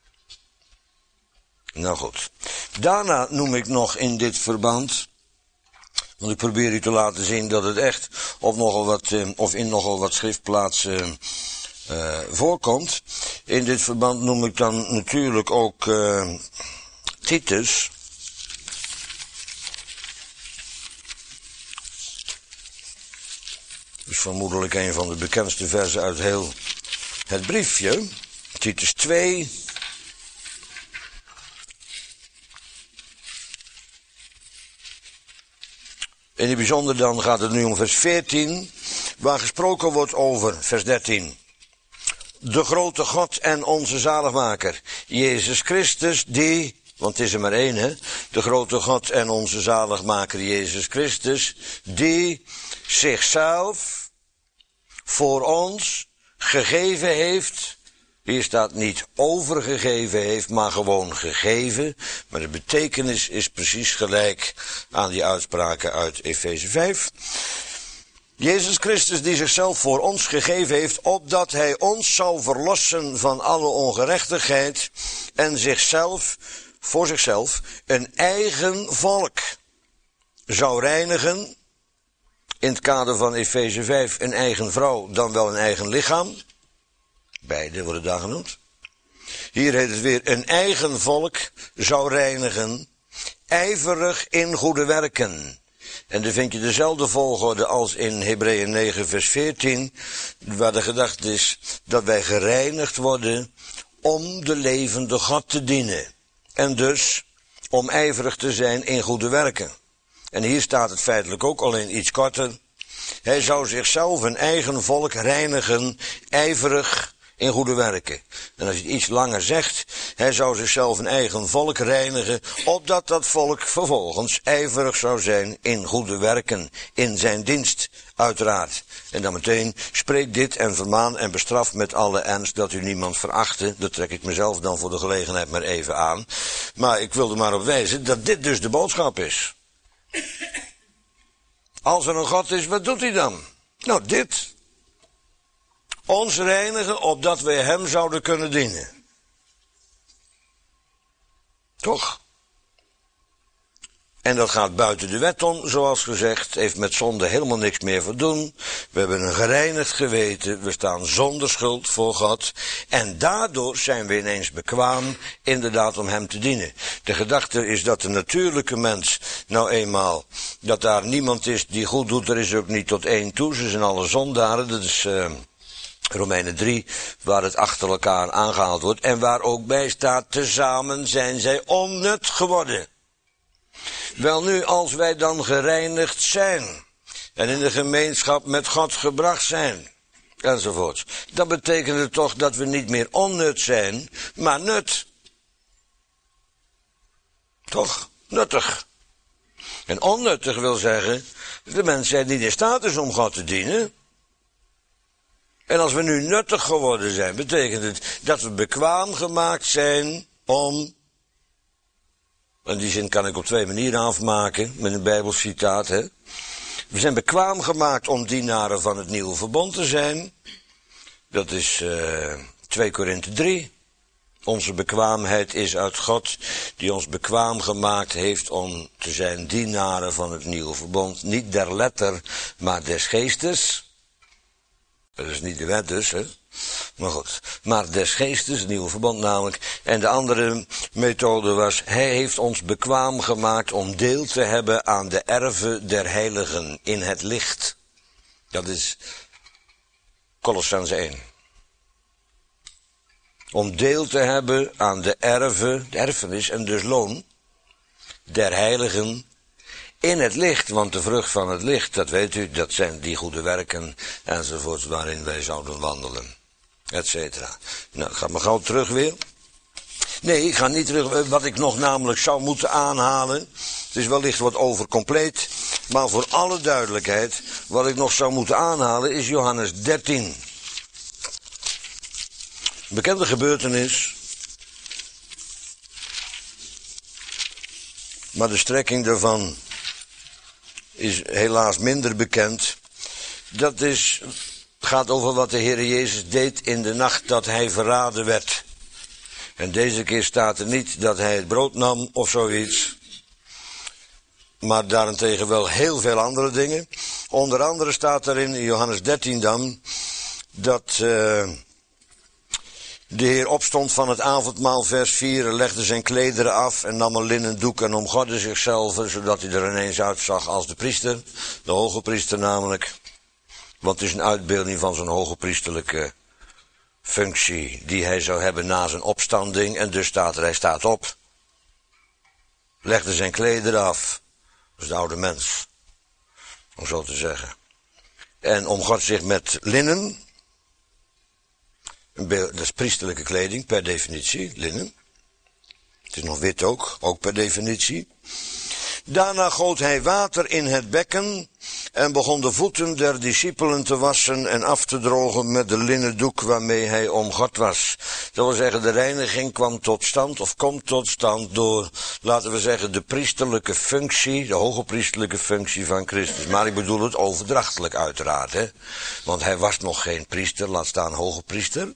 Nou goed. Daarna noem ik nog in dit verband, want ik probeer u te laten zien dat het echt of, nogal wat, uh, of in nogal wat schriftplaatsen uh, voorkomt. In dit verband noem ik dan natuurlijk ook uh, Titus. Dat is vermoedelijk een van de bekendste versen uit heel het briefje. Titus twee. In het bijzonder dan gaat het nu om vers veertien, waar gesproken wordt over vers dertien. De grote God en onze zaligmaker, Jezus Christus, die, want het is er maar één, hè, de grote God en onze zaligmaker, Jezus Christus, die zichzelf voor ons gegeven heeft. Hier staat niet overgegeven heeft, maar gewoon gegeven. Maar de betekenis is precies gelijk aan die uitspraken uit Efeze vijf. Jezus Christus die zichzelf voor ons gegeven heeft, opdat hij ons zou verlossen van alle ongerechtigheid en zichzelf, voor zichzelf, een eigen volk zou reinigen. In het kader van Efeze vijf een eigen vrouw, dan wel een eigen lichaam. Beide worden daar genoemd. Hier heet het weer, een eigen volk zou reinigen, ijverig in goede werken. En dan vind je dezelfde volgorde als in Hebreeën negen vers veertien, waar de gedachte is dat wij gereinigd worden om de levende God te dienen. En dus om ijverig te zijn in goede werken. En hier staat het feitelijk ook, alleen iets korter. Hij zou zichzelf een eigen volk reinigen, ijverig in goede werken. En als je het iets langer zegt, hij zou zichzelf een eigen volk reinigen, opdat dat volk vervolgens ijverig zou zijn in goede werken, in zijn dienst, uiteraard. En dan meteen, spreek dit en vermaan en bestraf met alle ernst dat u niemand verachte. Dat trek ik mezelf dan voor de gelegenheid maar even aan. Maar ik wilde maar op wijzen dat dit dus de boodschap is. Als er een God is, wat doet hij dan? Nou, dit. Ons reinigen, opdat wij hem zouden kunnen dienen. Toch? En dat gaat buiten de wet om, zoals gezegd, heeft met zonde helemaal niks meer voor doen. We hebben een gereinigd geweten, we staan zonder schuld voor God. En daardoor zijn we ineens bekwaam, inderdaad, om hem te dienen. De gedachte is dat de natuurlijke mens, nou eenmaal, dat daar niemand is die goed doet, er is ook niet tot één toe, ze zijn alle zondaren, dat is Uh, Romeinen drie, waar het achter elkaar aangehaald wordt. En waar ook bij staat, tezamen zijn zij onnut geworden. Wel nu, als wij dan gereinigd zijn. En in de gemeenschap met God gebracht zijn. Enzovoort. Dat betekent het toch dat we niet meer onnut zijn, maar nut. Toch? Nuttig. En onnuttig wil zeggen, de mens zijn niet in staat is om God te dienen. En als we nu nuttig geworden zijn, betekent het dat we bekwaam gemaakt zijn om, en die zin kan ik op twee manieren afmaken, met een bijbelcitaat, hè. We zijn bekwaam gemaakt om dienaren van het nieuwe verbond te zijn. Dat is uh, twee Korinthe drie. Onze bekwaamheid is uit God, die ons bekwaam gemaakt heeft om te zijn dienaren van het nieuwe verbond. Niet der letter, maar des geestes. Dat is niet de wet dus, hè. Maar goed. Maar des geestes, het nieuwe verbond namelijk. En de andere methode was, hij heeft ons bekwaam gemaakt om deel te hebben aan de erven der heiligen in het licht. Dat is Kolossenzen één. Om deel te hebben aan de erven, de erfenis en dus loon, der heiligen in het licht, want de vrucht van het licht, dat weet u, dat zijn die goede werken enzovoort waarin wij zouden wandelen, et cetera. Nou, gaat maar gauw terug weer. Nee, ik ga niet terug, wat ik nog namelijk zou moeten aanhalen, het is wellicht wat overcompleet, maar voor alle duidelijkheid, wat ik nog zou moeten aanhalen is Johannes dertien. Bekende gebeurtenis, maar de strekking daarvan is helaas minder bekend. Dat is, gaat over wat de Heer Jezus deed in de nacht dat hij verraden werd. En deze keer staat er niet dat hij het brood nam of zoiets. Maar daarentegen wel heel veel andere dingen. Onder andere staat er in Johannes dertien dan, dat uh, de Heer opstond van het avondmaal, vers vier, legde zijn klederen af en nam een linnen doek en omgordde zichzelf, zodat hij er ineens uitzag als de priester, de hoge priester namelijk. Want het is een uitbeelding van zijn hoge priesterlijke functie die hij zou hebben na zijn opstanding. En dus staat er, hij staat op, legde zijn klederen af, dat is de oude mens, om zo te zeggen. En omgordt zich met linnen. Dat is priesterlijke kleding, per definitie, linnen. Het is nog wit ook, ook per definitie. Daarna goot hij water in het bekken en begon de voeten der discipelen te wassen en af te drogen met de linnen doek waarmee hij omgord was. Dat wil zeggen, de reiniging kwam tot stand, of komt tot stand door, laten we zeggen, de priesterlijke functie, de hoge priesterlijke functie van Christus. Maar ik bedoel het overdrachtelijk uiteraard, hè. Want hij was nog geen priester, laat staan hoge priester.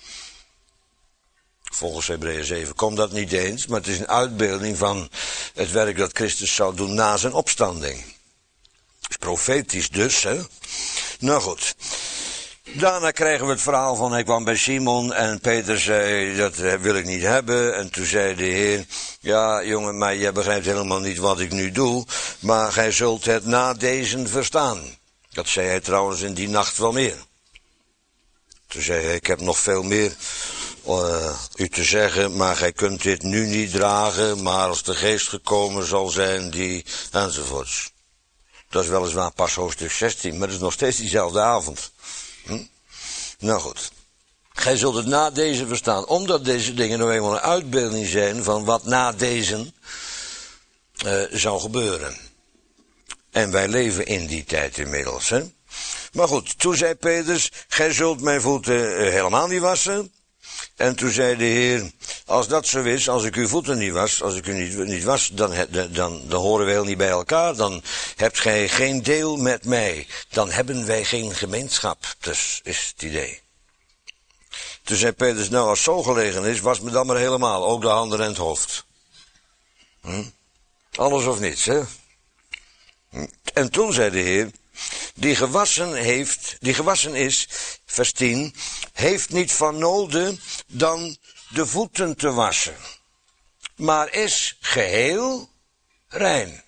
Volgens Hebreeën zeven komt dat niet eens, maar het is een uitbeelding van het werk dat Christus zou doen na zijn opstanding. Het is profetisch dus, hè. Nou goed. Daarna krijgen we het verhaal van hij kwam bij Simon en Peter zei, dat wil ik niet hebben. En toen zei de Heer, ja jongen, maar jij begrijpt helemaal niet wat ik nu doe, maar gij zult het na deze verstaan. Dat zei hij trouwens in die nacht wel meer. Toen zei hij, ik heb nog veel meer Uh, u te zeggen, maar gij kunt dit nu niet dragen, maar als de geest gekomen zal zijn, die enzovoorts. Dat is weliswaar pas hoofdstuk zestien, maar het is nog steeds diezelfde avond. Hm? Nou goed. Gij zult het na deze verstaan, omdat deze dingen nou eenmaal een uitbeelding zijn van wat na deze uh, zou gebeuren. En wij leven in die tijd inmiddels, hè. Maar goed, toen zei Petrus, gij zult mijn voeten uh, helemaal niet wassen. En toen zei de Heer, als dat zo is, als ik uw voeten niet was, als ik u niet, niet was, dan, dan, dan, dan horen wij heel niet bij elkaar, dan hebt gij geen deel met mij, dan hebben wij geen gemeenschap, dus is het idee. Toen zei Petrus, nou als zo gelegen is, was me dan maar helemaal, ook de handen en het hoofd. Hm? Alles of niets, hè? En toen zei de Heer, die gewassen heeft, die gewassen is, vers tien, heeft niet van noode dan de voeten te wassen, maar is geheel rein.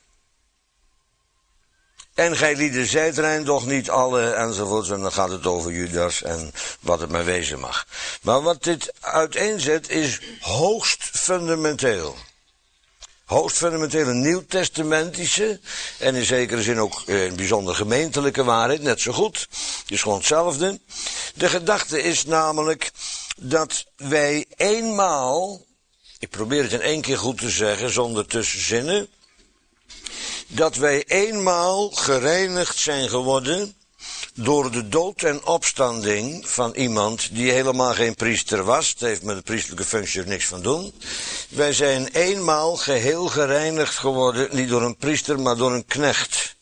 En gij lieden zijt rein, doch niet alle, enzovoorts, en dan gaat het over Judas en wat het maar wezen mag. Maar wat dit uiteenzet is hoogst fundamenteel. Hoogst fundamentele nieuwtestamentische en in zekere zin ook een bijzonder gemeentelijke waarheid, net zo goed. Het is gewoon hetzelfde. De gedachte is namelijk dat wij eenmaal, ik probeer het in één keer goed te zeggen zonder tussenzinnen, dat wij eenmaal gereinigd zijn geworden door de dood en opstanding van iemand die helemaal geen priester was. Het heeft met de priesterlijke functie er niks van doen. Wij zijn eenmaal geheel gereinigd geworden, niet door een priester, maar door een knecht.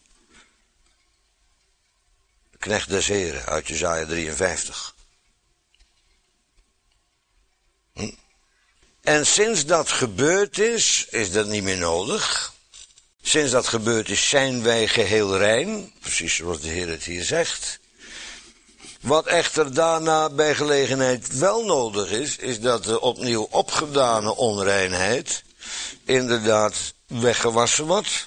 De knecht des Heren, uit Jesaja drieënvijftig. Hm? En sinds dat gebeurd is, is dat niet meer nodig. Sinds dat gebeurd is, zijn wij geheel rein, precies zoals de Heer het hier zegt. Wat echter daarna bij gelegenheid wel nodig is, is dat de opnieuw opgedane onreinheid inderdaad weggewassen wordt.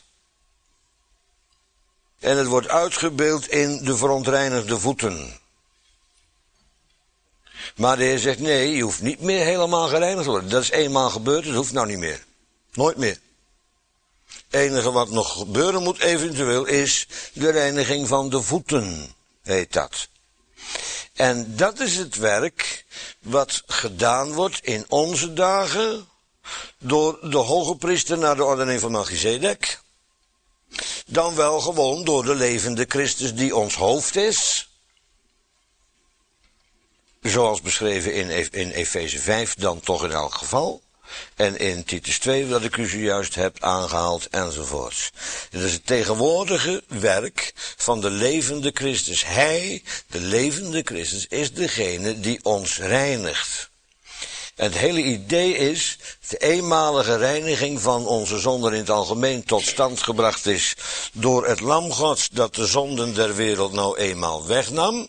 En het wordt uitgebeeld in de verontreinigde voeten. Maar de Heer zegt, nee, je hoeft niet meer helemaal gereinigd te worden. Dat is eenmaal gebeurd, het hoeft nou niet meer. Nooit meer. Het enige wat nog gebeuren moet eventueel is de reiniging van de voeten, heet dat. En dat is het werk wat gedaan wordt in onze dagen door de hoge priester naar de ordening van Melchizedek. Dan wel gewoon door de levende Christus die ons hoofd is. Zoals beschreven in, in Efeze vijf dan toch in elk geval. En in Titus twee, dat ik u zojuist heb aangehaald, enzovoorts. Het is het tegenwoordige werk van de levende Christus. Hij, de levende Christus, is degene die ons reinigt. En het hele idee is, de eenmalige reiniging van onze zonden in het algemeen tot stand gebracht is door het lam Gods dat de zonden der wereld nou eenmaal wegnam.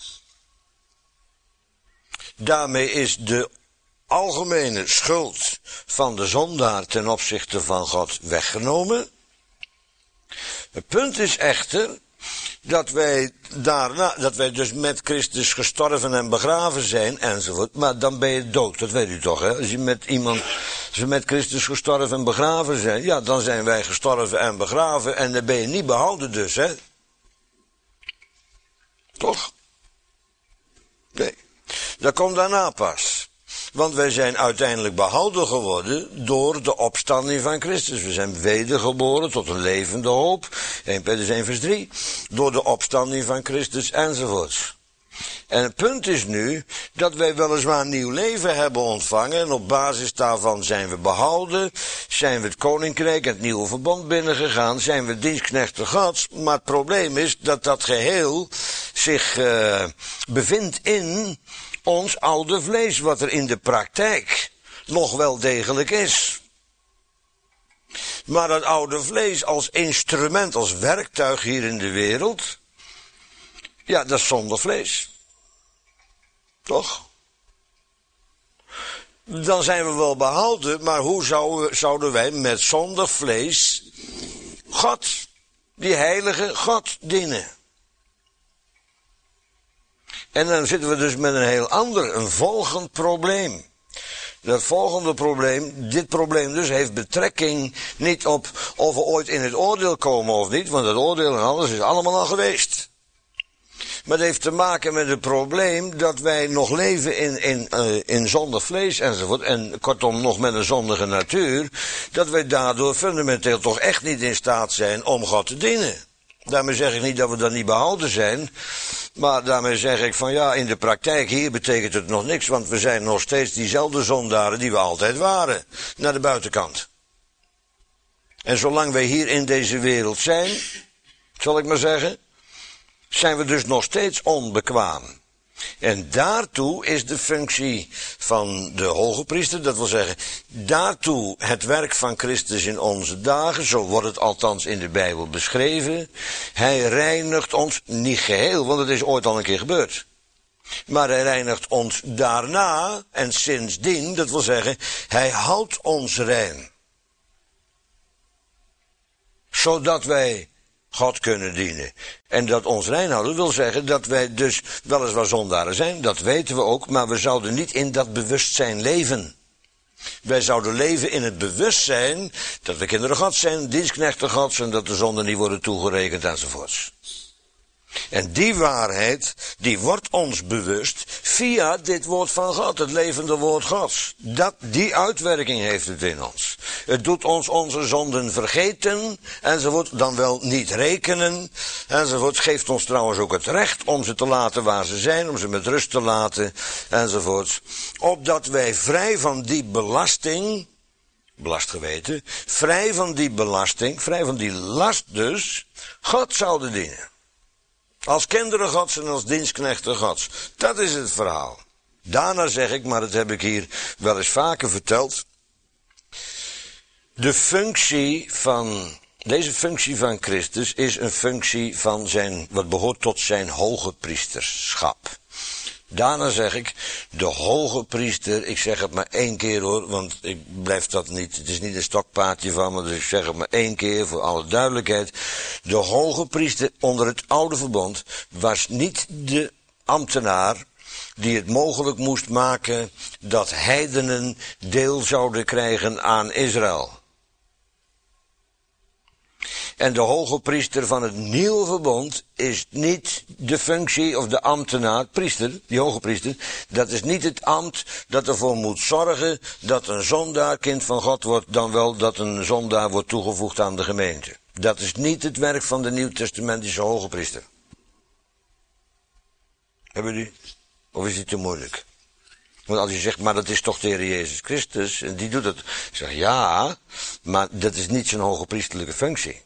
Daarmee is de algemene schuld van de zondaar ten opzichte van God weggenomen. Het punt is echter dat wij daarna, dat wij dus met Christus gestorven en begraven zijn enzovoort, maar dan ben je dood, dat weet u toch, hè? Als je met iemand, als we met Christus gestorven en begraven zijn, ja, dan zijn wij gestorven en begraven en dan ben je niet behouden dus, hè? Toch? Nee, dat komt daarna pas. Want wij zijn uiteindelijk behouden geworden door de opstanding van Christus. We zijn wedergeboren tot een levende hoop. Eerste Petrus één vers drie. Door de opstanding van Christus enzovoorts. En het punt is nu dat wij weliswaar een nieuw leven hebben ontvangen. En op basis daarvan zijn we behouden. Zijn we het koninkrijk, het nieuwe verbond binnengegaan. Zijn we dienstknechten Gods. Maar het probleem is dat dat geheel zich uh, bevindt in ons oude vlees, wat er in de praktijk nog wel degelijk is. Maar dat oude vlees als instrument, als werktuig hier in de wereld, ja, dat is zondig vlees. Toch? Dan zijn we wel behouden, maar hoe zouden, zouden wij met zondig vlees God, die heilige God, dienen? En dan zitten we dus met een heel ander, een volgend probleem. Dat volgende probleem, dit probleem dus, heeft betrekking niet op of we ooit in het oordeel komen of niet, want het oordeel en alles is allemaal al geweest. Maar het heeft te maken met het probleem dat wij nog leven in, in, uh, in zondig vlees enzovoort, en kortom nog met een zondige natuur, dat wij daardoor fundamenteel toch echt niet in staat zijn om God te dienen. Daarmee zeg ik niet dat we dan niet behouden zijn, maar daarmee zeg ik van ja, in de praktijk hier betekent het nog niks, want we zijn nog steeds diezelfde zondaren die we altijd waren, naar de buitenkant. En zolang wij hier in deze wereld zijn, zal ik maar zeggen, zijn we dus nog steeds onbekwaam. En daartoe is de functie van de hoge priester, dat wil zeggen, daartoe het werk van Christus in onze dagen, zo wordt het althans in de Bijbel beschreven. Hij reinigt ons niet geheel, want het is ooit al een keer gebeurd. Maar hij reinigt ons daarna en sindsdien, dat wil zeggen, hij houdt ons rein. Zodat wij God kunnen dienen. En dat ons reinhouden wil zeggen dat wij dus weliswaar zondaren zijn, dat weten we ook, maar we zouden niet in dat bewustzijn leven. Wij zouden leven in het bewustzijn dat we kinderen Gods zijn, dienstknechten Gods en dat de zonden niet worden toegerekend enzovoorts. En die waarheid, die wordt ons bewust via dit woord van God, het levende woord Gods. Dat, die uitwerking heeft het in ons. Het doet ons onze zonden vergeten, enzovoort, dan wel niet rekenen, enzovoort. Geeft ons trouwens ook het recht om ze te laten waar ze zijn, om ze met rust te laten, enzovoort. Opdat wij vrij van die belasting, belastgeweten, vrij van die belasting, vrij van die last dus, God zouden dienen. Als kinderen Gods en als dienstknechten Gods. Dat is het verhaal. Daarna zeg ik, maar dat heb ik hier wel eens vaker verteld. De functie van, deze functie van Christus is een functie van zijn, wat behoort tot zijn hoge priesterschap. Daarna zeg ik, de hoge priester, ik zeg het maar één keer hoor, want ik blijf dat niet, het is niet een stokpaardje van me, dus ik zeg het maar één keer voor alle duidelijkheid. De hoge priester onder het oude verbond was niet de ambtenaar die het mogelijk moest maken dat heidenen deel zouden krijgen aan Israël. En de hoge priester van het nieuwe verbond is niet de functie of de ambtenaar, priester, die hoge priester, dat is niet het ambt dat ervoor moet zorgen dat een zondaar kind van God wordt, dan wel dat een zondaar wordt toegevoegd aan de gemeente. Dat is niet het werk van de nieuwtestamentische hoge priester. Hebben jullie? Of is het te moeilijk? Want als je zegt, maar dat is toch de Heer Jezus Christus, en die doet het. Ik zeg, ja, maar dat is niet zijn hoge priesterlijke functie.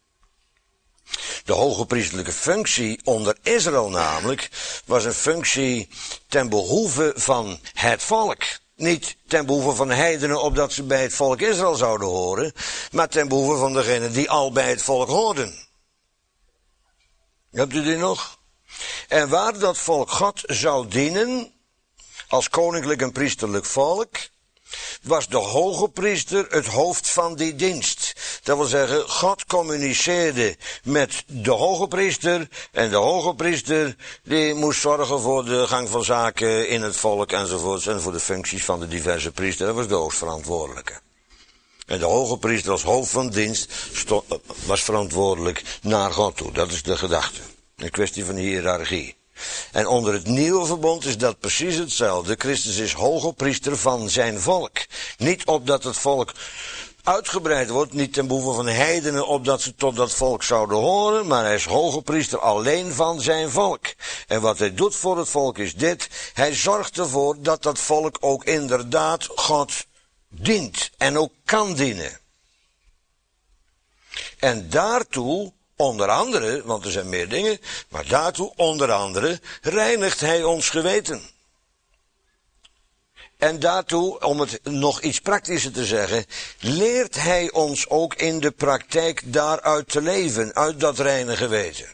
De hoge priesterlijke functie onder Israël namelijk was een functie ten behoeve van het volk. Niet ten behoeve van de heidenen, opdat ze bij het volk Israël zouden horen, maar ten behoeve van degenen die al bij het volk hoorden. Hebt u die nog? En waar dat volk God zou dienen, als koninklijk en priesterlijk volk, was de hoge priester het hoofd van die dienst. Dat wil zeggen, God communiceerde met de hoge priester, en de hoge priester die moest zorgen voor de gang van zaken in het volk enzovoorts, en voor de functies van de diverse priesters. Dat was de hoogstverantwoordelijke. En de hoge priester als hoofd van dienst stond, was verantwoordelijk naar God toe. Dat is de gedachte. Een kwestie van hiërarchie. En onder het nieuwe verbond is dat precies hetzelfde. Christus is hoge priester van zijn volk. Niet opdat het volk uitgebreid wordt, niet ten behoeve van heidenen, opdat ze tot dat volk zouden horen, maar hij is hoge priester alleen van zijn volk. En wat hij doet voor het volk is dit: hij zorgt ervoor dat dat volk ook inderdaad God dient en ook kan dienen. En daartoe, onder andere, want er zijn meer dingen, maar daartoe, onder andere, reinigt hij ons geweten. En daartoe, om het nog iets praktischer te zeggen, leert hij ons ook in de praktijk daaruit te leven, uit dat reine geweten.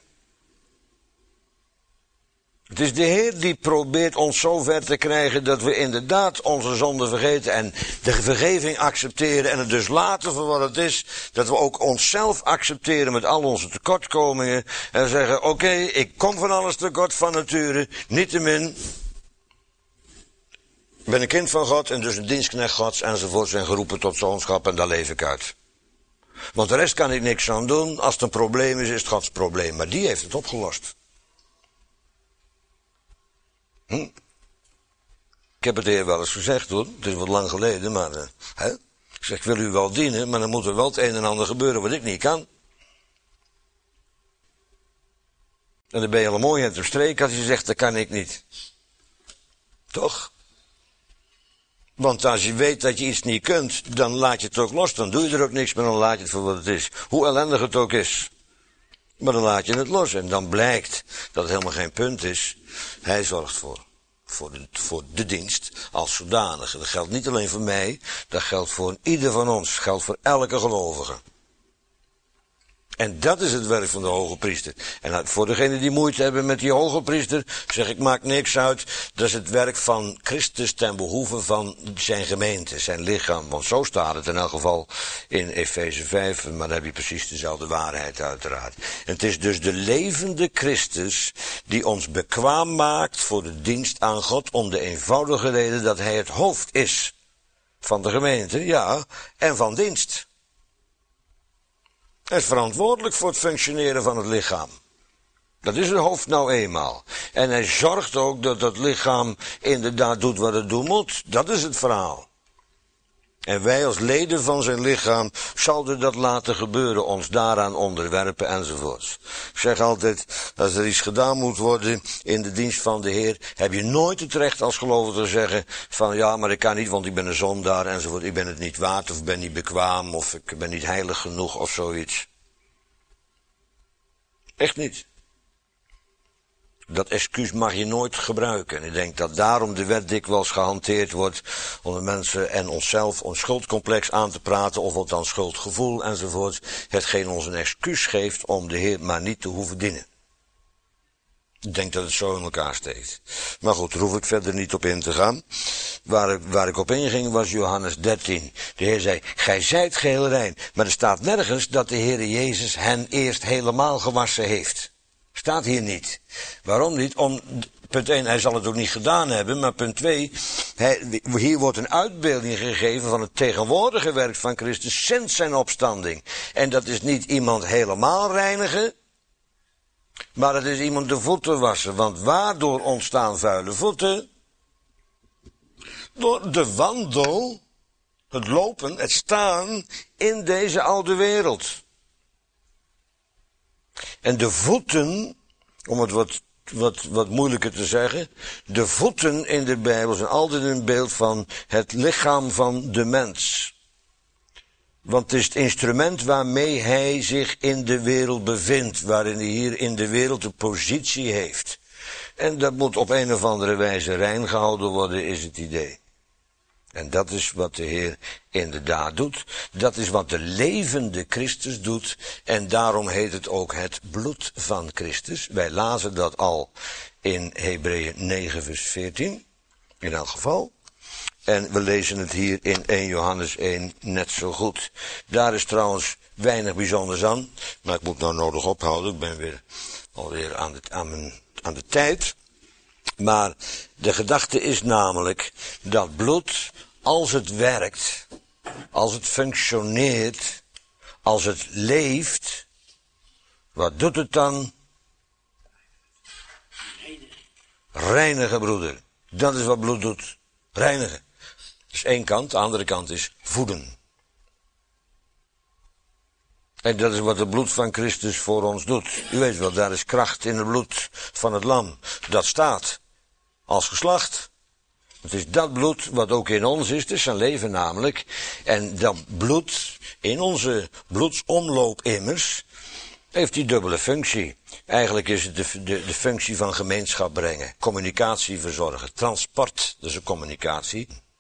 Het is de Heer die probeert ons zo ver te krijgen dat we inderdaad onze zonde vergeten en de vergeving accepteren en het dus laten voor wat het is. Dat we ook onszelf accepteren met al onze tekortkomingen en zeggen: oké, okay, ik kom van alles tekort van nature, niettemin ben een kind van God en dus een dienstknecht Gods enzovoorts en geroepen tot zoonschap en daar leef ik uit. Want de rest kan ik niks aan doen. Als het een probleem is, is het Gods probleem. Maar die heeft het opgelost. Hm? Ik heb het de Heer wel eens gezegd hoor. Het is wat lang geleden, maar uh, hè? Ik zeg, ik wil u wel dienen, maar dan moet er wel het een en ander gebeuren wat ik niet kan. En dan ben je al mooi in het streek als je zegt, dat kan ik niet. Toch? Want als je weet dat je iets niet kunt, dan laat je het ook los. Dan doe je er ook niks meer, dan laat je het voor wat het is. Hoe ellendig het ook is. Maar dan laat je het los. En dan blijkt dat het helemaal geen punt is. Hij zorgt voor, voor, de, voor de dienst als zodanige. Dat geldt niet alleen voor mij, dat geldt voor ieder van ons. Dat geldt voor elke gelovige. En dat is het werk van de hoge priester. En voor degenen die moeite hebben met die hoge priester, zeg ik, maakt niks uit. Dat is het werk van Christus ten behoeve van zijn gemeente, zijn lichaam. Want zo staat het in elk geval in Efeze vijf, maar dan heb je precies dezelfde waarheid uiteraard. En het is dus de levende Christus die ons bekwaam maakt voor de dienst aan God, om de eenvoudige reden dat hij het hoofd is van de gemeente, ja, en van dienst. Hij is verantwoordelijk voor het functioneren van het lichaam. Dat is het hoofd nou eenmaal. En hij zorgt ook dat dat lichaam inderdaad doet wat het doen moet. Dat is het verhaal. En wij als leden van zijn lichaam zouden dat laten gebeuren, ons daaraan onderwerpen enzovoorts. Ik zeg altijd, als er iets gedaan moet worden in de dienst van de Heer, heb je nooit het recht als gelovige te zeggen van ja, maar ik kan niet, want ik ben een zondaar enzovoort. Ik ben het niet waard of ik ben niet bekwaam of ik ben niet heilig genoeg of zoiets. Echt niet. Dat excuus mag je nooit gebruiken. En ik denk dat daarom de wet dikwijls gehanteerd wordt om de mensen en onszelf ons schuldcomplex aan te praten, of althans schuldgevoel enzovoort. Hetgeen ons een excuus geeft om de Heer maar niet te hoeven dienen. Ik denk dat het zo in elkaar steekt. Maar goed, daar hoef ik verder niet op in te gaan. Waar, waar ik op inging was Johannes dertien. De Heer zei, gij zijt geheel rein. Maar er staat nergens dat de Heer Jezus hen eerst helemaal gewassen heeft. Staat hier niet. Waarom niet? Om, punt één, hij zal het ook niet gedaan hebben, maar punt twee, hij, hier wordt een uitbeelding gegeven van het tegenwoordige werk van Christus sinds zijn opstanding. En dat is niet iemand helemaal reinigen, maar het is iemand de voeten wassen. Want waardoor ontstaan vuile voeten? Door de wandel, het lopen, het staan in deze oude wereld. En de voeten, om het wat, wat, wat moeilijker te zeggen, de voeten in de Bijbel zijn altijd een beeld van het lichaam van de mens. Want het is het instrument waarmee hij zich in de wereld bevindt, waarin hij hier in de wereld de positie heeft. En dat moet op een of andere wijze rein gehouden worden, is het idee. En dat is wat de Heer inderdaad doet. Dat is wat de levende Christus doet. En daarom heet het ook het bloed van Christus. Wij lazen dat al in Hebreeën negen vers veertien. In elk geval. En we lezen het hier in eerste Johannes één net zo goed. Daar is trouwens weinig bijzonders aan. Maar ik moet nou nodig ophouden. Ik ben weer alweer aan de, aan mijn, aan de tijd. Maar de gedachte is namelijk dat bloed, als het werkt, als het functioneert, als het leeft, wat doet het dan? Reinigen, broeder. Dat is wat bloed doet. Reinigen. Dat is één kant, de andere kant is voeden. En dat is wat het bloed van Christus voor ons doet. U weet wel, daar is kracht in het bloed van het lam. Dat staat als geslacht. Het is dat bloed wat ook in ons is, het is zijn leven namelijk. En dat bloed, in onze bloedsomloop immers, heeft die dubbele functie. Eigenlijk is het de, de, de functie van gemeenschap brengen, communicatie verzorgen, transport, dus een communicatie.